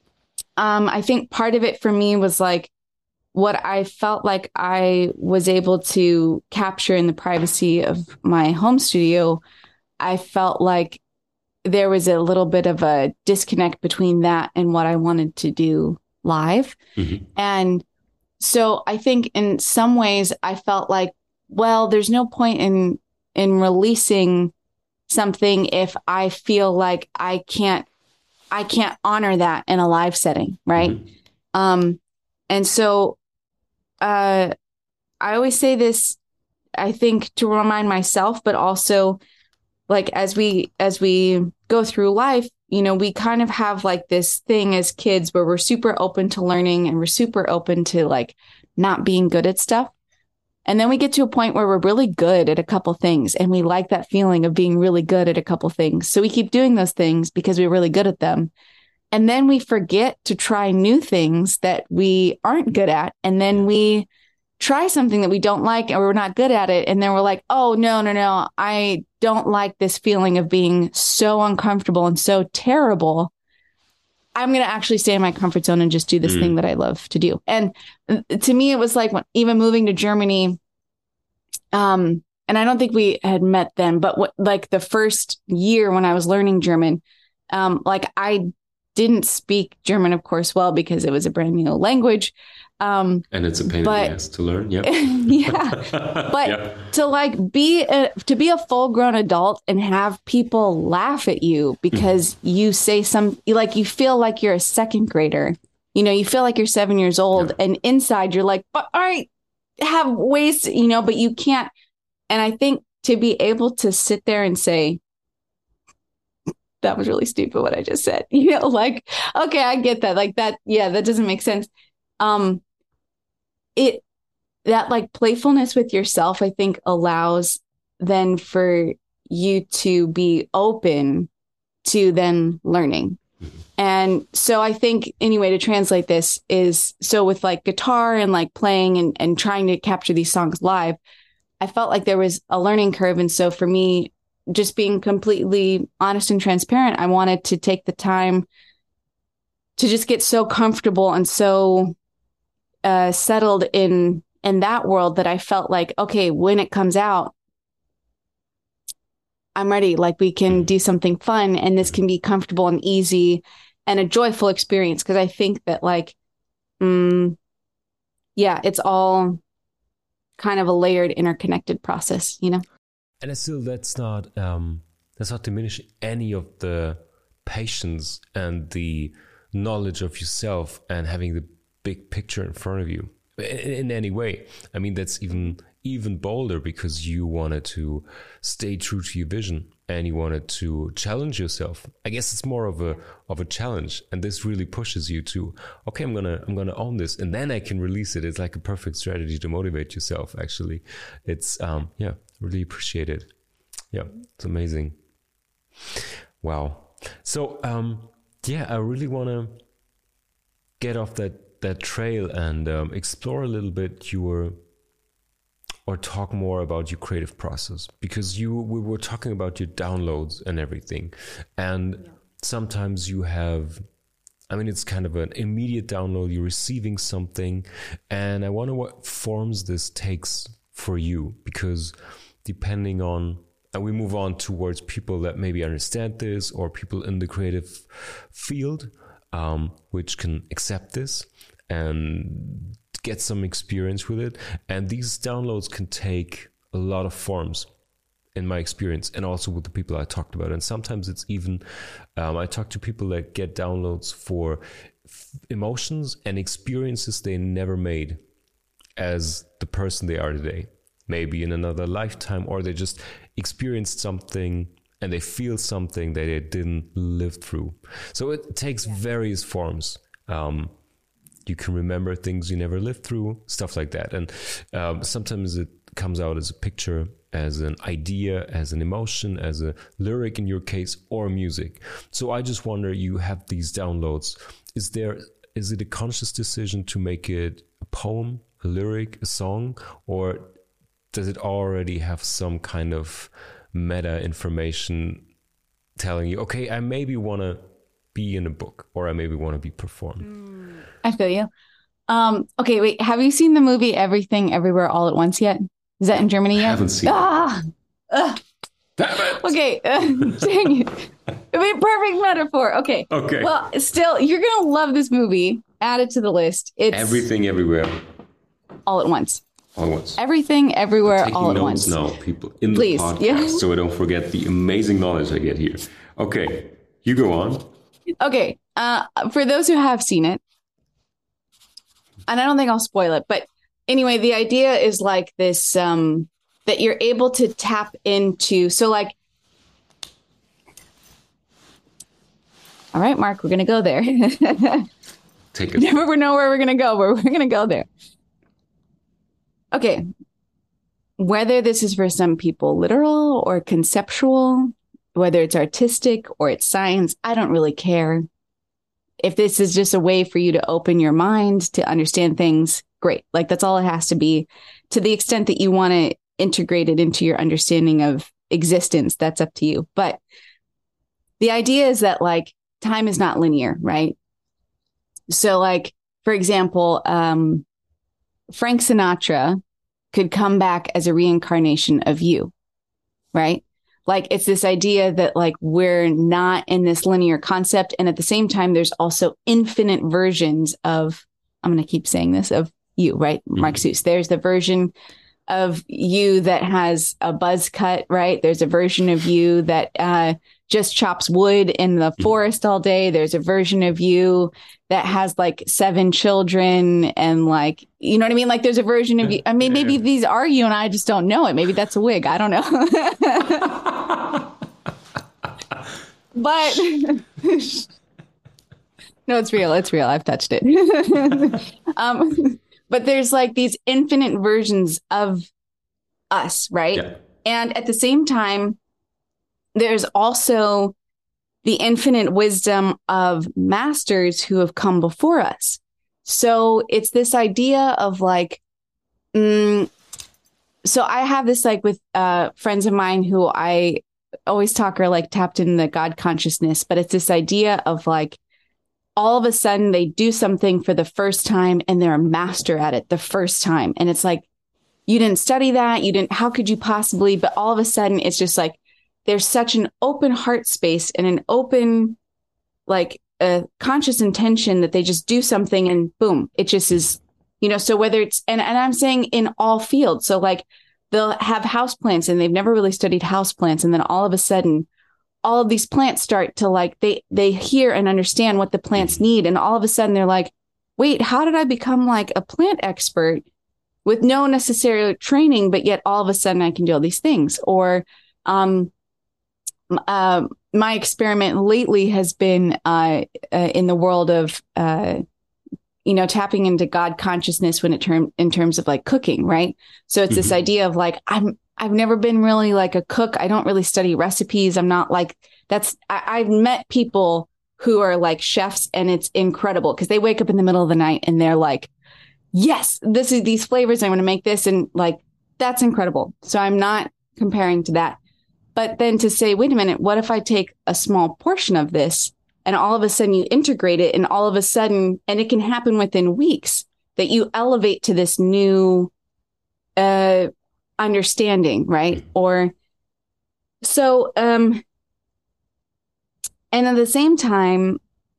I think part of it for me was like what I felt like I was able to capture in the privacy of my home studio. I felt like there was a little bit of a disconnect between that and what I wanted to do live. Mm-hmm. And so I think in some ways I felt like, well, there's no point in releasing something if I feel like I can't honor that in a live setting. Right. Mm-hmm. And so, I always say this, I think, to remind myself, but also like, as we go through life, you know, we kind of have like this thing as kids where we're super open to learning and we're super open to like not being good at stuff. And then we get to a point where we're really good at a couple things and we like that feeling of being really good at a couple things. So we keep doing those things because we're really good at them. And then we forget to try new things that we aren't good at. And then we try something that we don't like or we're not good at it. And then we're like, oh, no, I don't like this feeling of being so uncomfortable and so terrible. I'm going to actually stay in my comfort zone and just do this thing that I love to do. And to me, it was like even moving to Germany. And I don't think we had met then, but like the first year when I was learning German, like I didn't speak German, of course, well, because it was a brand new language. And it's a pain in the ass to learn. Yeah. Yeah. But yeah. To like be a full grown adult and have people laugh at you because you say like you feel like you're a second grader, you know, you feel like you're 7 years old and inside you're like, but I have ways, you know, but you can't. And I think to be able to sit there and say, that was really stupid what I just said, you know, like, okay, I get that. Like that. Yeah, that doesn't make sense. That like playfulness with yourself, I think allows then for you to be open to then learning. And so I think anyway, to translate this is, so with like guitar and like playing and trying to capture these songs live, I felt like there was a learning curve. And so for me, just being completely honest and transparent, I wanted to take the time to just get so comfortable and so settled in that world that I felt like, okay, when it comes out, I'm ready. Like we can do something fun and this can be comfortable and easy and a joyful experience. Cause I think that like, it's all kind of a layered, interconnected process, you know? And still, that's not diminishing any of the patience and the knowledge of yourself and having the big picture in front of you in any way. I mean, that's even bolder because you wanted to stay true to your vision and you wanted to challenge yourself. I guess it's more of a challenge, and this really pushes you to, okay, I'm gonna own this, and then I can release it. It's like a perfect strategy to motivate yourself. Actually, it's really appreciate it. Yeah, it's amazing. Wow. So I really want to get off that trail and explore a little bit your or talk more about your creative process, because we were talking about your downloads and everything, and sometimes you have, I mean, it's kind of an immediate download, you're receiving something, and I wonder what forms this takes for you, because depending on, and we move on towards people that maybe understand this, or people in the creative field, which can accept this and get some experience with it. And these downloads can take a lot of forms, in my experience, and also with the people I talked about. And sometimes it's even, I talk to people that get downloads for emotions and experiences they never made as the person they are today, maybe in another lifetime, or they just experienced something and they feel something that they didn't live through. So it takes various forms. You can remember things you never lived through, stuff like that. And sometimes it comes out as a picture, as an idea, as an emotion, as a lyric in your case, or music. So I just wonder, you have these downloads. Is it a conscious decision to make it a poem, a lyric, a song, or does it already have some kind of meta information telling you, okay, I maybe want to be in a book, or I maybe want to be performed? I feel you. Okay, wait. Have you seen the movie Everything Everywhere All at Once yet? Is that in Germany yet? I haven't seen it. Okay. Dang it. I mean, perfect metaphor. Okay. Well, still, you're going to love this movie. Add it to the list. It's Everything Everywhere All at Once. All at Once. Everything Everywhere All at Once. Taking notes now, people, in the podcast, so I don't forget the amazing knowledge I get here. Okay, you go on. Okay. For those who have seen it, and I don't think I'll spoil it, but anyway, the idea is like this, that you're able to tap into. So like, all right, Mark, we're going to go there. Take it. Never know where we're going to go, but we're going to go there. Okay. Whether this is for some people literal or conceptual, whether it's artistic or it's science, I don't really care. If this is just a way for you to open your mind to understand things, great. Like, that's all it has to be. To the extent that you want to integrate it into your understanding of existence, that's up to you. But the idea is that, like, time is not linear, right? So, like, for example, Frank Sinatra could come back as a reincarnation of you, right? Like, it's this idea that, like, we're not in this linear concept. And at the same time, there's also infinite versions of, I'm going to keep saying this, of you, right? Mark Seuss. There's the version of you that has a buzz cut, right? There's a version of you that just chops wood in the forest all day. There's a version of you that has like 7 children and, like, you know what I mean? Like, there's a version of you. I mean, maybe these are you and I just don't know it. Maybe that's a wig. I don't know. But no, it's real. It's real. I've touched it. But there's like these infinite versions of us, right? Yeah. And at the same time, there's also the infinite wisdom of masters who have come before us. So it's this idea of like, so I have this like with friends of mine who I always talk are like tapped in the God consciousness, but it's this idea of like, all of a sudden they do something for the first time and they're a master at it the first time. And it's like, you didn't study that. How could you possibly? But all of a sudden it's just like, there's such an open heart space and an open, like a conscious intention that they just do something and boom, it just is, you know, so whether it's, and I'm saying in all fields. So like they'll have houseplants and they've never really studied houseplants. And then all of a sudden, all of these plants start to like, they hear and understand what the plants need. And all of a sudden they're like, wait, how did I become like a plant expert with no necessary training, but yet all of a sudden I can do all these things? Or, my experiment lately has been, in the world of, tapping into God consciousness in terms of like cooking. Right. So it's this idea of like, I've never been really like a cook. I don't really study recipes. I'm not like I've met people who are like chefs and it's incredible because they wake up in the middle of the night and they're like, yes, these flavors. I want to make this. And like, that's incredible. So I'm not comparing to that. But then to say, wait a minute, what if I take a small portion of this and all of a sudden you integrate it and all of a sudden, and it can happen within weeks, that you elevate to this new understanding, right? Or so, and at the same time,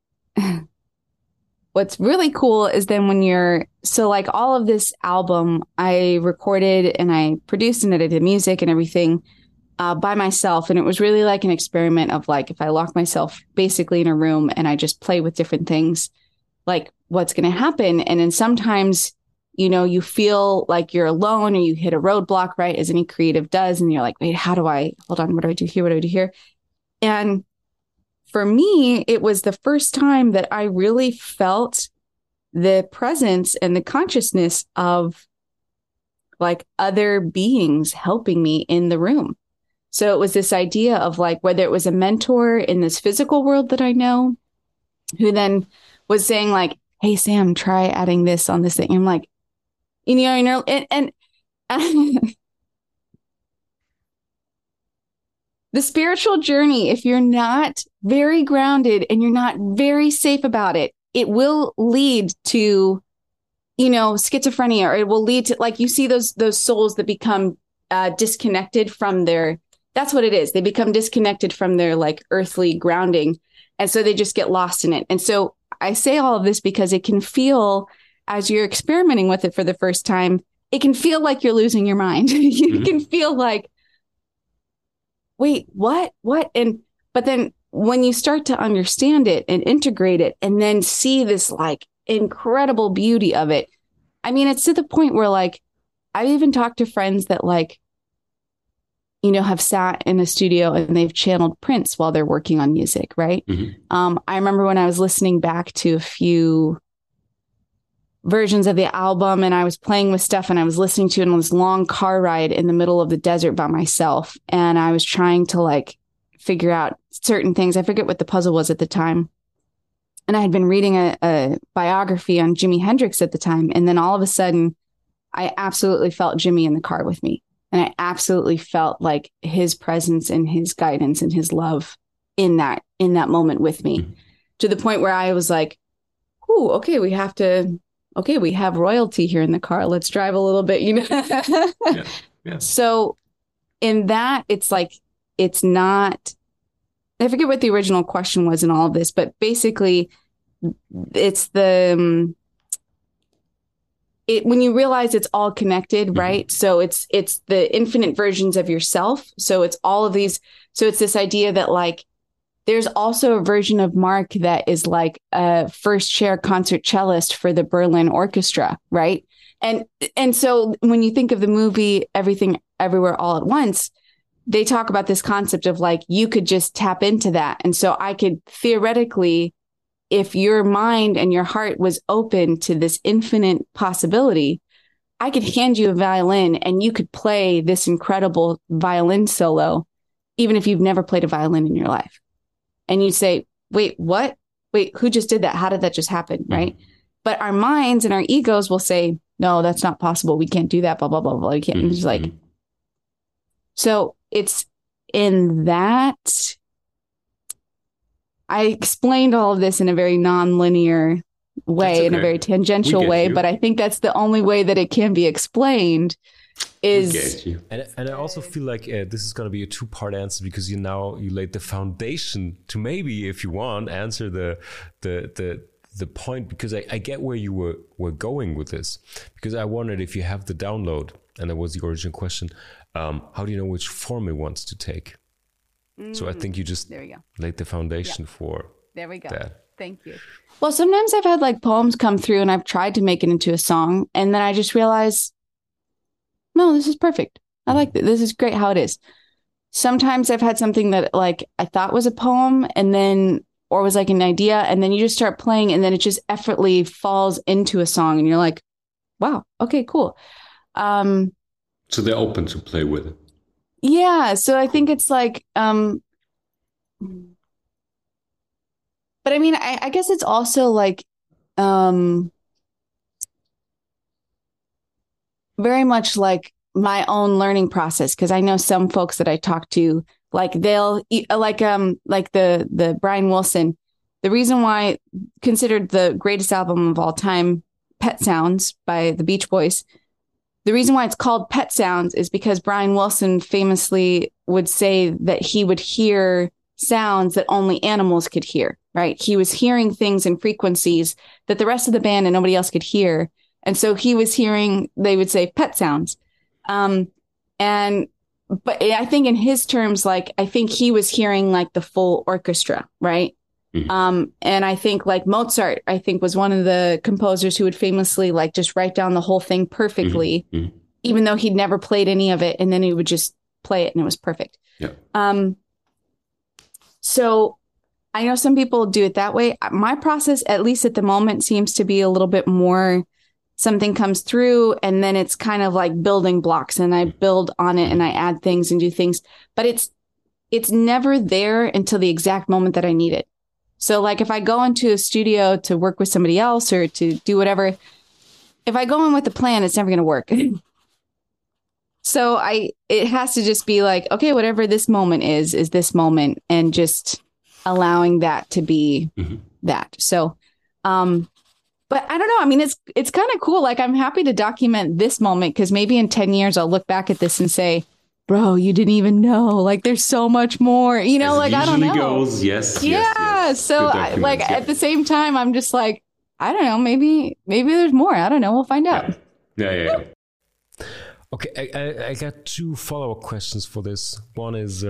what's really cool is then when so like all of this album, I recorded and I produced and edited music and everything by myself. And it was really like an experiment of like, if I lock myself basically in a room and I just play with different things, like what's going to happen. And then sometimes, you feel like you're alone or you hit a roadblock, right? As any creative does. And you're like, wait, hold on, what do I do here? What do I do here? And for me, it was the first time that I really felt the presence and the consciousness of like other beings helping me in the room. So it was this idea of like, whether it was a mentor in this physical world that I know, who then was saying like, hey, Sam, try adding this on this thing. I'm like, and the spiritual journey, if you're not very grounded and you're not very safe about it, it will lead to, schizophrenia, or it will lead to, like, you see those souls that become disconnected from that's what it is. They become disconnected from their like earthly grounding. And so they just get lost in it. And so I say all of this because it can feel, as you're experimenting with it for the first time, it can feel like you're losing your mind. You can feel like, wait, what? But then when you start to understand it and integrate it and then see this like incredible beauty of it, I mean, it's to the point where like, I've even talked to friends that like, have sat in a studio and they've channeled Prince while they're working on music, right? I remember when I was listening back to a few versions of the album and I was playing with stuff and I was listening to it on this long car ride in the middle of the desert by myself. And I was trying to like figure out certain things. I forget what the puzzle was at the time. And I had been reading a biography on Jimi Hendrix at the time. And then all of a sudden, I absolutely felt Jimi in the car with me. And I absolutely felt like his presence and his guidance and his love in that moment with me, to the point where I was like, "Ooh, okay, we have royalty here in the car. Let's drive a little bit," Yeah. So in that, it's like, it's not, I forget what the original question was in all of this, but basically it's when you realize it's all connected, right? So it's the infinite versions of yourself. So it's all of these. So it's this idea that like, there's also a version of Mark that is like a first chair concert cellist for the Berlin Orchestra, right? And so when you think of the movie Everything Everywhere All at Once, they talk about this concept of like, you could just tap into that. And so I could theoretically, if your mind and your heart was open to this infinite possibility, I could hand you a violin and you could play this incredible violin solo, even if you've never played a violin in your life. And you'd say, wait, what? Wait, who just did that? How did that just happen? Right. But our minds and our egos will say, no, that's not possible. We can't do that. Blah, blah, blah, blah. You can't. It's just like, so it's in that. I explained all of this in a very non-linear way, okay, in a very tangential way, but I think that's the only way that it can be explained. And I also feel like this is going to be a two-part answer, because you laid the foundation to, maybe if you want, answer the point, because I get where you were going with this, because I wondered if you have the download, and that was the original question. How do you know which form it wants to take? So I think you just laid the foundation for there we go. That. Thank you. Well, sometimes I've had like poems come through and I've tried to make it into a song, and then I just realize, no, this is perfect. I like this. This is great how it is. Sometimes I've had something that like I thought was a poem or was like an idea, and then you just start playing and then it just effortlessly falls into a song and you're like, wow, okay, cool. So they're open to play with it. Yeah. So I think it's like, but I mean, I guess it's also like, very much like my own learning process. Cause I know some folks that I talk to, like the Brian Wilson, the reason why considered the greatest album of all time, Pet Sounds by the Beach Boys. The reason why it's called Pet Sounds is because Brian Wilson famously would say that he would hear sounds that only animals could hear, right? He was hearing things in frequencies that the rest of the band and nobody else could hear. And so he was hearing, they would say pet sounds. But I think in his terms, like, I think he was hearing like the full orchestra, right? Mm-hmm. And I think like Mozart, I think was one of the composers who would famously like just write down the whole thing perfectly, mm-hmm. even though he'd never played any of it. And then he would just play it and it was perfect. Yeah. So I know some people do it that way. My process, at least at the moment, seems to be a little bit more something comes through and then it's kind of like building blocks and I build on it and I add things and do things, but it's never there until the exact moment that I need it. So like if I go into a studio to work with somebody else or to do whatever, if I go in with a plan, it's never going to work. So it has to just be like, okay, whatever this moment is this moment and just allowing that to be mm-hmm. that. So, but I don't know. I mean, it's kind of cool. Like I'm happy to document this moment because maybe in 10 years I'll look back at this and say, bro, you didn't even know. Like there's so much more, you know, like I don't know. Goes, yes. So at the same time, I'm just like, I don't know, maybe there's more. I don't know. We'll find out. Yeah. Okay. I got two follow-up questions for this. One is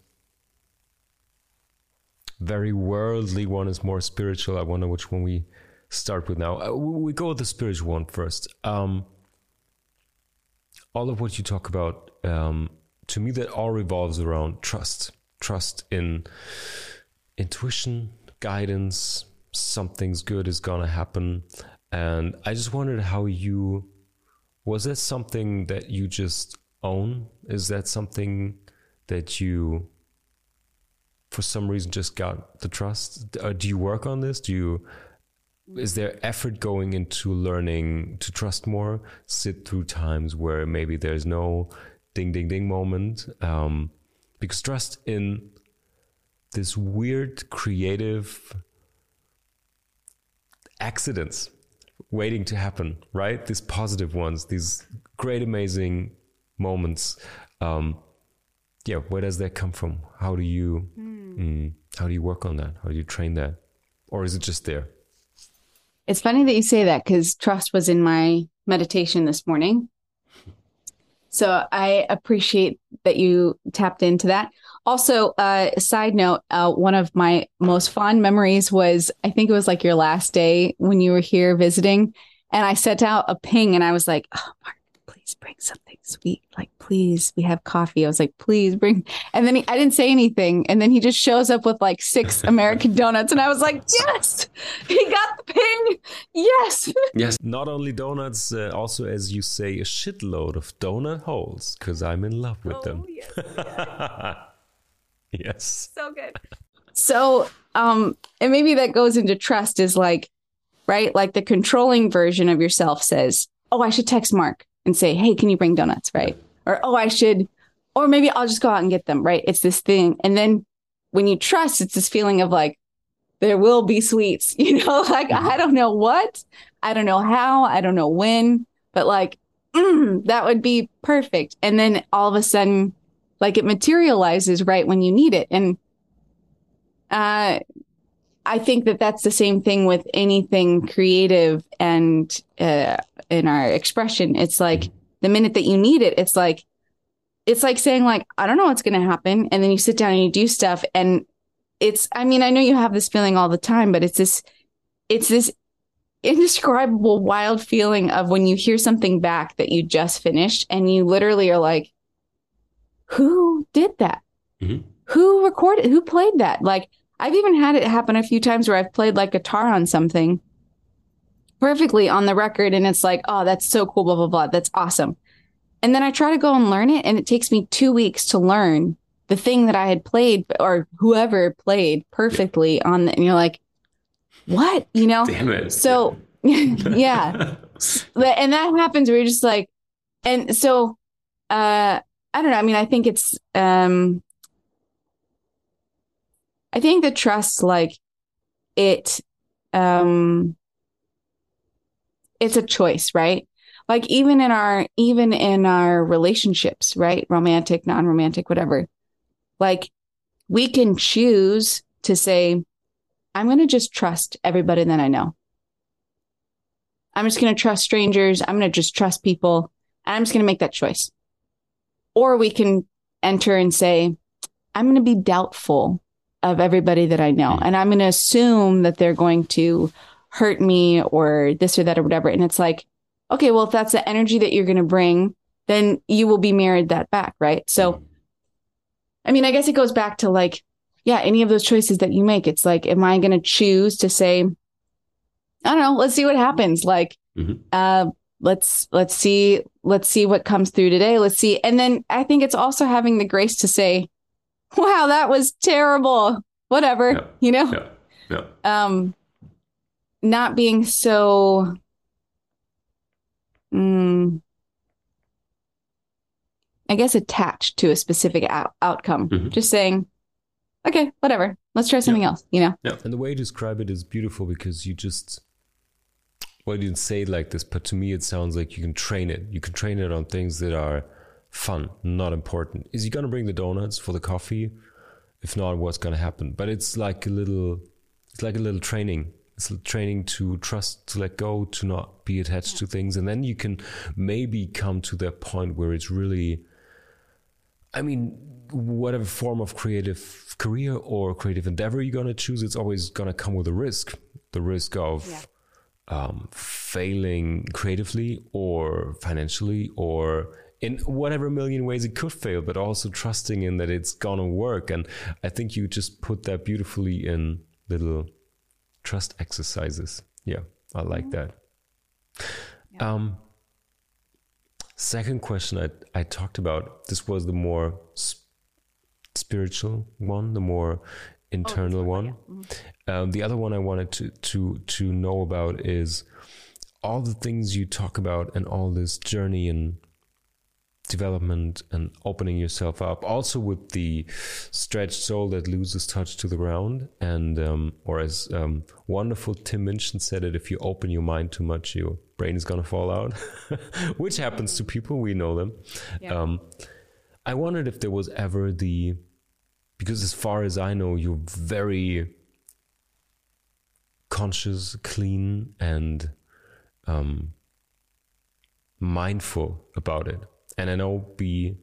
very worldly. One is more spiritual. I wonder which one we start with now. We go with the spiritual one first. All of what you talk about, to me, that all revolves around trust in intuition, guidance, something's good is gonna happen. And I just wondered was that something that you just own? Is that something that you, for some reason, just got the trust? Do you work on this? Is there effort going into learning to trust more, sit through times where maybe there's no ding, ding, ding moment? Because trust in this weird, creative accidents waiting to happen, right? These positive ones, these great, amazing moments. Where does that come from? How do you work on that? How do you train that? Or is it just there? It's funny that you say that because trust was in my meditation this morning. So I appreciate that you tapped into that. Also, side note, one of my most fond memories was, I think it was like your last day when you were here visiting. And I sent out a ping and I was like, oh, Mark, please bring something sweet. Like, please, we have coffee. I was like, please bring. And then I didn't say anything. And then he just shows up with like 6 American donuts. And I was like, yes, he got the ping. Yes. Yes. Not only donuts, also, as you say, a shitload of donut holes because I'm in love with them. Yes. Yeah. Yes. So good. So, and maybe that goes into trust is like, right? Like the controlling version of yourself says, oh, I should text Mark and say, hey, can you bring donuts? Right. Or, oh, or maybe I'll just go out and get them. Right. It's this thing. And then when you trust, it's this feeling of like, there will be sweets, like, I don't know what, I don't know how, I don't know when, but like, that would be perfect. And then all of a sudden, like it materializes right when you need it. And I think that that's the same thing with anything creative and in our expression. It's like the minute that you need it, it's like saying like, I don't know what's going to happen. And then you sit down and you do stuff. And I know you have this feeling all the time, but it's this indescribable wild feeling of when you hear something back that you just finished and you literally are like, who did that? Mm-hmm. Who recorded? Who played that? Like, I've even had it happen a few times where I've played like guitar on something perfectly on the record. And it's like, oh, that's so cool, blah, blah, blah. That's awesome. And then I try to go and learn it. And it takes me 2 weeks to learn the thing that I had played or whoever played perfectly on. And you're like, what? Damn it. So, yeah. And that happens where you're just like, and so I don't know. I mean, I think I think the trust, like it, it's a choice, right? Like even in our relationships, right? Romantic, non-romantic, whatever. Like we can choose to say, I'm going to just trust everybody that I know. I'm just going to trust strangers. I'm going to just trust people. And I'm just going to make that choice. Or we can enter and say, I'm going to be doubtful of everybody that I know. And I'm going to assume that they're going to hurt me or this or that or whatever. And it's like, okay, well, if that's the energy that you're going to bring, then you will be mirrored that back. Right. So, I mean, I guess it goes back to like, yeah, any of those choices that you make, it's like, am I going to choose to say, I don't know, let's see what happens. Like, let's see what comes through today. Let's see. And then I think it's also having the grace to say, wow, that was terrible. Whatever, you know? Not being so, I guess, attached to a specific outcome. Just saying, okay, whatever. Let's try something else, you know? And the way you describe it is beautiful because you just, well, you didn't say it like this, but to me, it sounds like you can train it. You can train it on things that are fun, not important. Is he going to bring the donuts for the coffee? If not, what's going to happen? But it's like a little training. It's training to trust, to let go, to not be attached to things. And then you can maybe come to that point where it's really, I mean, whatever form of creative career or creative endeavor you're going to choose, it's always going to come with a risk. The risk of failing creatively or financially or in whatever million ways it could fail, but also trusting in that it's going to work. And I think you just put that beautifully in little trust exercises. Yeah, I like that. Second question I talked about, this was the more spiritual one, the more internal one. The other one I wanted to know about is all the things you talk about and all this journey and development and opening yourself up, also with the stretched soul that loses touch to the ground. And or as wonderful Tim Minchin said it, if you open your mind too much, your brain is going to fall out, which happens to people. We know them. I wondered if there was ever because as far as I know, you're very conscious, clean, and mindful about it. And I know be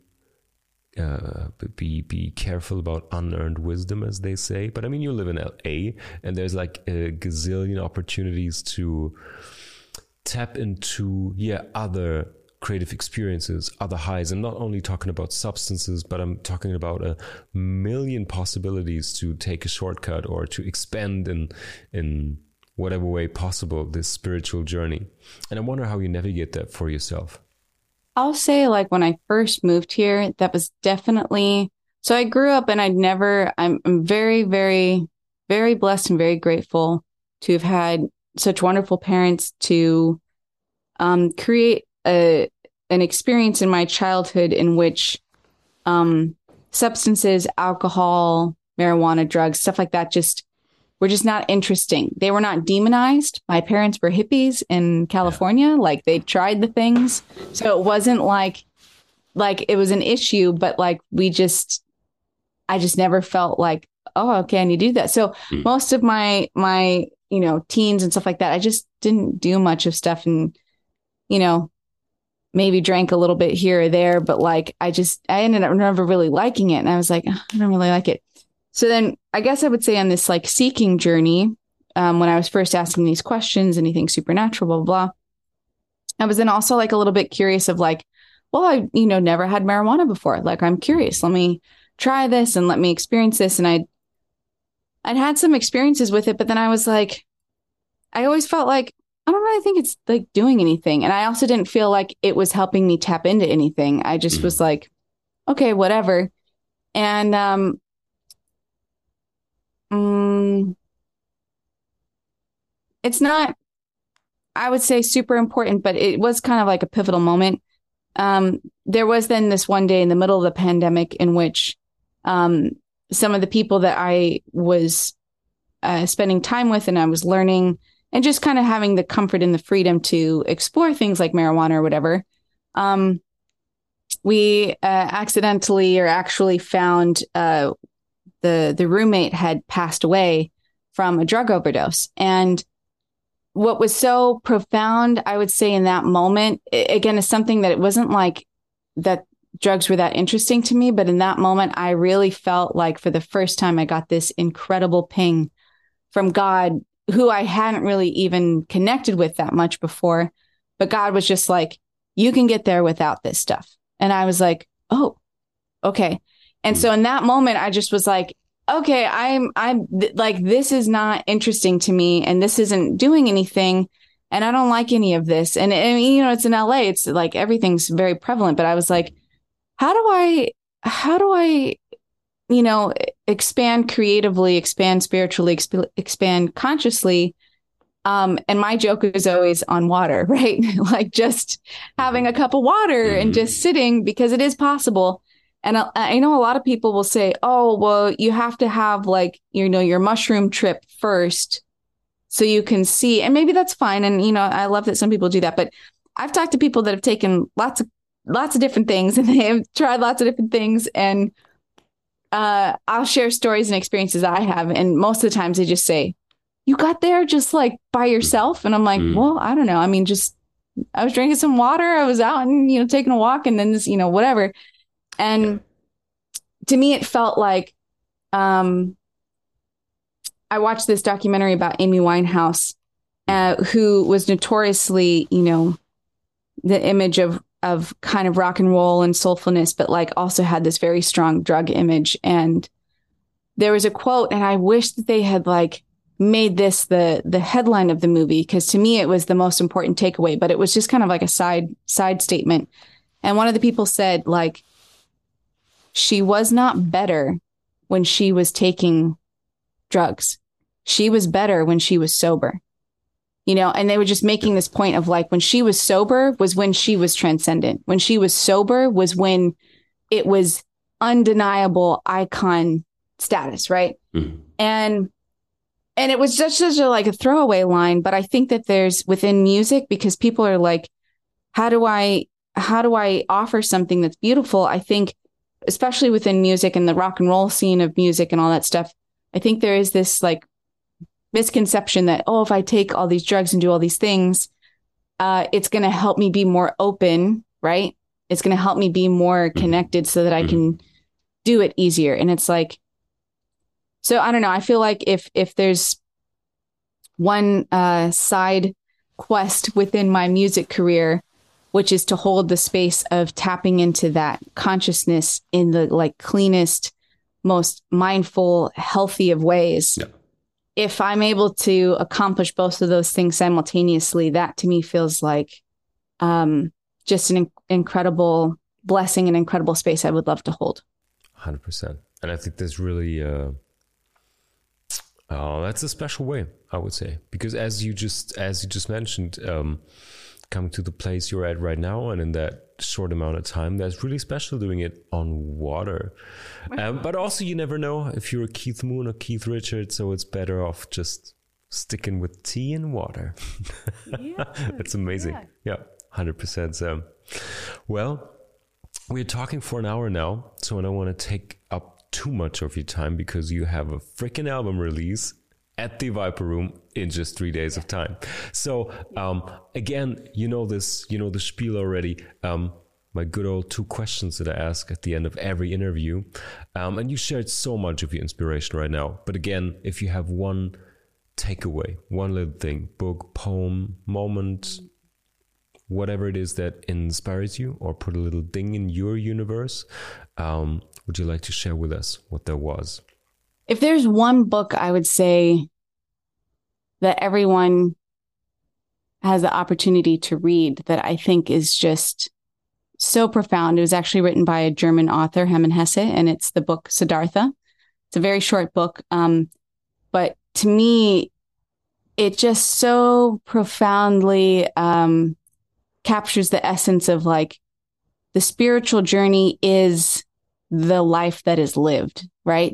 careful about unearned wisdom, as they say. But I mean, you live in LA, and there's like a gazillion opportunities to tap into other creative experiences, other highs. I'm not only talking about substances, but I'm talking about a million possibilities to take a shortcut or to expand in whatever way possible this spiritual journey. And I wonder how you navigate that for yourself. I'll say, like, when I first moved here, that was definitely, so I grew up and I'm very, very, very blessed and very grateful to have had such wonderful parents to create an experience in my childhood in which substances, alcohol, marijuana, drugs, stuff like that were just not interesting. They were not demonized. My parents were hippies in California. Like, they tried the things. So it wasn't like it was an issue, but like I just never felt like, oh, can you do that? So most of my teens and stuff like that, I just didn't do much of stuff and, maybe drank a little bit here or there, but like, I ended up never really liking it. And I was like, oh, I don't really like it. So then I guess I would say on this like seeking journey, when I was first asking these questions, anything supernatural, blah, blah, blah, I was then also like a little bit curious of like, well, I, never had marijuana before. Like, I'm curious, let me try this and let me experience this. And I'd had some experiences with it, but then I was like, I always felt like, I don't really think it's like doing anything. And I also didn't feel like it was helping me tap into anything. I just was like, okay, whatever. And, it's not, I would say, super important, but it was kind of like a pivotal moment. there was then this one day in the middle of the pandemic in which some of the people that I was spending time with and I was learning and just kind of having the comfort and the freedom to explore things like marijuana or whatever, we accidentally or actually found the roommate had passed away from a drug overdose. And what was so profound, I would say in that moment, again, is something that it wasn't like that drugs were that interesting to me. But in that moment, I really felt like for the first time, I got this incredible ping from God, who I hadn't really even connected with that much before. But God was just like, you can get there without this stuff. And I was like, oh, okay. And so in that moment, I just was like, okay, I'm like, this is not interesting to me and this isn't doing anything. And I don't like any of this. And you know, it's in LA. It's like everything's very prevalent. But I was like, how do I, you know, expand creatively, expand spiritually, expand consciously? And my joke is always on water, right? Like just having a cup of water and just sitting, because it is possible. And I know a lot of people will say, oh, well, you have to have like, you know, your mushroom trip first so you can see. And maybe that's fine. And, you know, I love that some people do that. But I've talked to people that have taken lots of different things and they have tried lots of different things. And I'll share stories and experiences I have. And most of the times they just say, you got there just like by yourself. And I'm like, well, I don't know. I mean, just I was drinking some water. I was out and, you know, taking a walk and then this, you know, whatever. And to me, it felt like I watched this documentary about Amy Winehouse, who was notoriously, you know, the image of kind of rock and roll and soulfulness, but like also had this very strong drug image. And there was a quote, and I wish that they had like made this the headline of the movie, because to me, it was the most important takeaway, but it was just kind of like a side statement. And one of the people said, like, she was not better when she was taking drugs. She was better when she was sober, you know, and they were just making this point of like, when she was sober was when she was transcendent. When she was sober was when it was undeniable icon status. Right. And it was just such a like a throwaway line. But I think that there's within music, because people are like, how do I offer something that's beautiful? I think, especially within music and the rock and roll scene of music and all that stuff, I think there is this like misconception that, oh, if I take all these drugs and do all these things, it's going to help me be more open, right? It's going to help me be more connected so that I can do it easier. And it's like, so I don't know. I feel like if there's one side quest within my music career, which is to hold the space of tapping into that consciousness in the like cleanest, most mindful, healthy of ways. Yeah. If I'm able to accomplish both of those things simultaneously, that to me feels like just an incredible blessing and incredible space I would love to hold. 100%. And I think that's really, that's a special way, I would say, because as you just mentioned, coming to the place you're at right now, and in that short amount of time, that's really special doing it on water. But also, you never know if you're a Keith Moon or Keith Richards, so it's better off just sticking with tea and water. Yeah, it's amazing. Yeah, 100%. So, well, we're talking for an hour now, so I don't want to take up too much of your time because you have a freaking album release at the Viper Room in just 3 days of time. So again, you know the spiel already. My good old 2 questions that I ask at the end of every interview. And you shared so much of your inspiration right now. But again, if you have one takeaway, one little thing, book, poem, moment, whatever it is that inspires you or put a little ding in your universe, would you like to share with us what that was? If there's one book I would say that everyone has the opportunity to read that I think is just so profound, it was actually written by a German author, Hermann Hesse, and it's the book Siddhartha. It's a very short book, but to me, it just so profoundly captures the essence of like the spiritual journey is the life that is lived, right?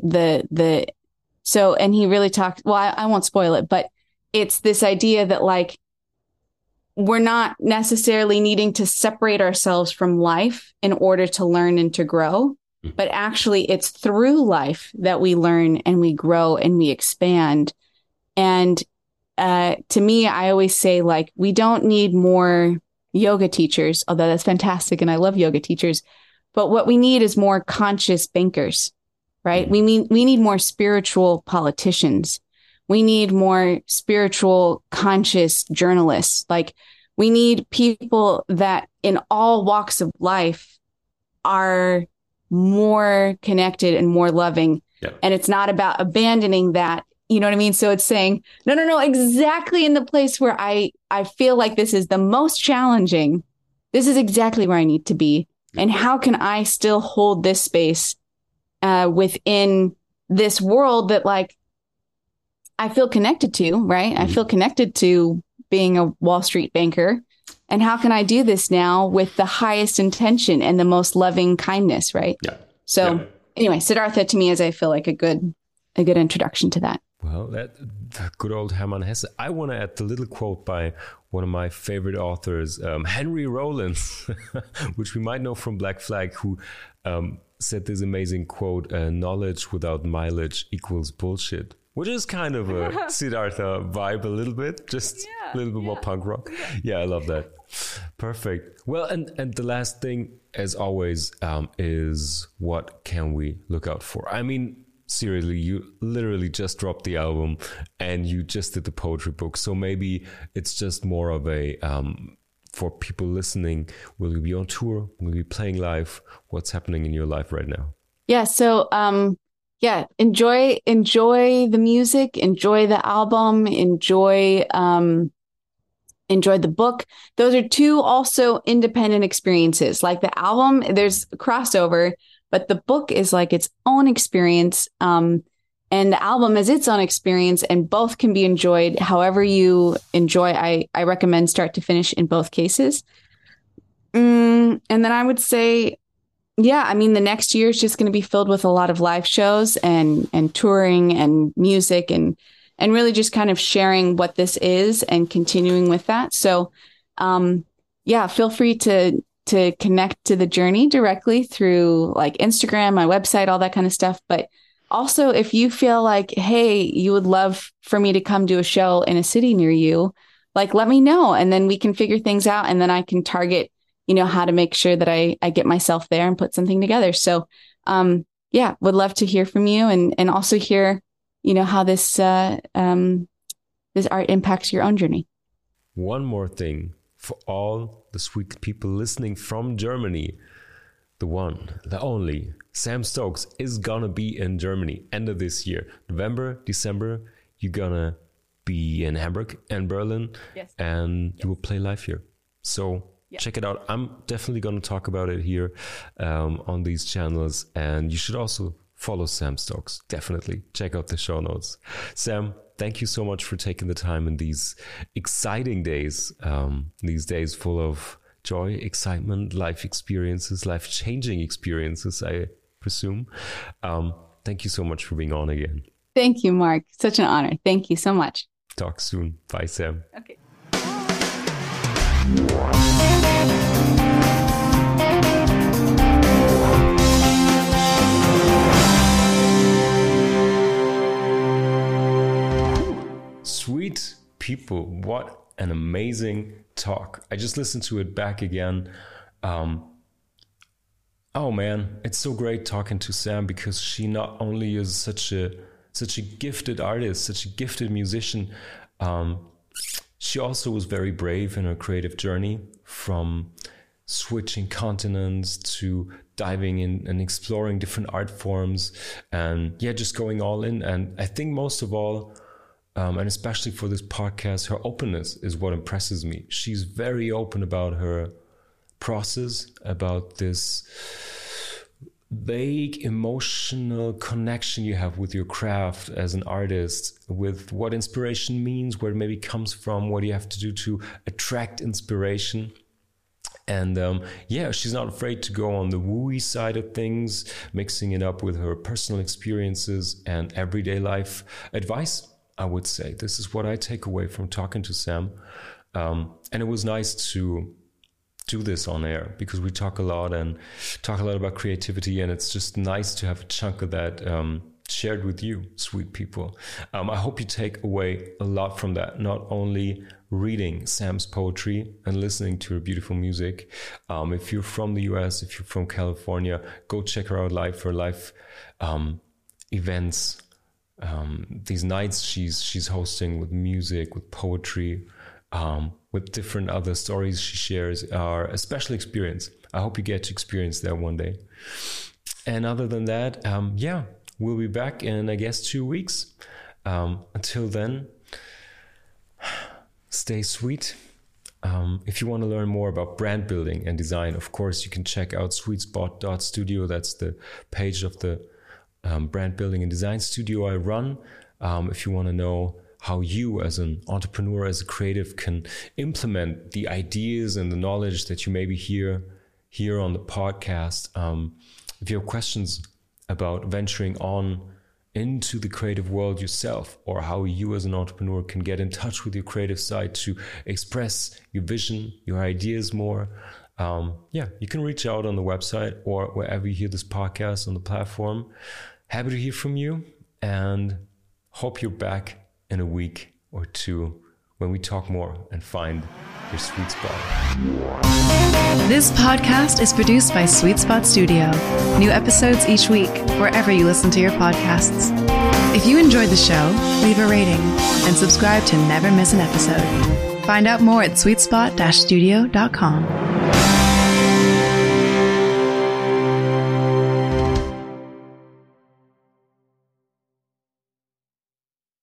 So, and he really talked, well, I won't spoil it, but it's this idea that like, we're not necessarily needing to separate ourselves from life in order to learn and to grow, but actually it's through life that we learn and we grow and we expand. And to me, I always say like, we don't need more yoga teachers, although that's fantastic. And I love yoga teachers, but what we need is more conscious bankers, right? We need more spiritual politicians. We need more spiritual conscious journalists. Like we need people that in all walks of life are more connected and more loving. Yep. And it's not about abandoning that. You know what I mean? So it's saying, no, exactly in the place where I feel like this is the most challenging. This is exactly where I need to be. And how can I still hold this space within this world that like I feel connected to, right? I feel connected to being a Wall Street banker. And how can I do this now with the highest intention and the most loving kindness, right? Yeah. So anyway, Siddhartha to me is, I feel like a good introduction to that. Well, that good old Hermann Hesse. I want to add the little quote by one of my favorite authors, Henry Rollins, which we might know from Black Flag, who said this amazing quote, knowledge without mileage equals bullshit, which is kind of a Siddhartha vibe a little bit, just a little bit more punk rock. Yeah, I love that. Perfect. Well, and the last thing, as always, is what can we look out for? I mean, seriously, you literally just dropped the album and you just did the poetry book. So maybe it's just more of a, for people listening, will you be on tour? Will you be playing live? What's happening in your life right now? Yeah. So, enjoy the music, enjoy the album, enjoy the book. Those are two also independent experiences. Like the album, there's a crossover, but the book is like its own experience. And the album is its own experience, and both can be enjoyed however you enjoy. I recommend start to finish in both cases. And then I would say, I mean, the next year is just going to be filled with a lot of live shows and touring and music and really just kind of sharing what this is and continuing with that. So, feel free to connect to the journey directly through like Instagram, my website, all that kind of stuff. But also if you feel like, hey, you would love for me to come do a show in a city near you, like, let me know. And then we can figure things out. And then I can target, how to make sure that I get myself there and put something together. So, would love to hear from you and also hear, how this art impacts your own journey. One more thing for all the sweet people listening from Germany, the one, the only, Sam Stokes is gonna be in Germany end of this year. November, December, you're gonna be in Hamburg and Berlin, and you will play live here. So check it out. I'm definitely gonna talk about it here on these channels, and you should also follow Sam Stokes. Definitely check out the show notes. Sam, thank you so much for taking the time in these exciting days, these days full of joy, excitement, life experiences, life-changing experiences, I presume. Thank you so much for being on again. Thank you, Mark. Such an honor. Thank you so much. Talk soon. Bye, Sam. Okay. Sweet people, what an amazing talk. I just listened to it back again. Oh man, it's so great talking to Sam, because she not only is such a gifted artist, such a gifted musician, she also was very brave in her creative journey, from switching continents to diving in and exploring different art forms, and just going all in. And I think most of all, and especially for this podcast, her openness is what impresses me. She's very open about her process, about this vague emotional connection you have with your craft as an artist, with what inspiration means, where it maybe comes from, what you have to do to attract inspiration. And she's not afraid to go on the wooey side of things, mixing it up with her personal experiences and everyday life advice, I would say. This is what I take away from talking to Sam. And it was nice to do this on air because we talk a lot about creativity, and it's just nice to have a chunk of that shared with you, sweet people. I hope you take away a lot from that, not only reading Sam's poetry and listening to her beautiful music. If you're from the US, if you're from California, go check her out live for live events. These nights she's hosting with music, with poetry, with different other stories she shares are a special experience. I hope you get to experience that one day. And other than that, we'll be back in, I guess, 2 weeks. Until then, stay sweet. If you want to learn more about brand building and design, of course, you can check out sweetspot.studio. That's the page of the brand building and design studio I run. If you want to know how you as an entrepreneur, as a creative, can implement the ideas and the knowledge that you maybe hear here on the podcast. If you have questions about venturing on into the creative world yourself, or how you as an entrepreneur can get in touch with your creative side to express your vision, your ideas more, you can reach out on the website or wherever you hear this podcast on the platform. Happy to hear from you, and hope you're back in a week or two when we talk more and find your sweet spot. This podcast is produced by Sweet Spot Studio. New episodes each week, wherever you listen to your podcasts. If you enjoyed the show, leave a rating and subscribe to never miss an episode. Find out more at sweetspot-studio.com.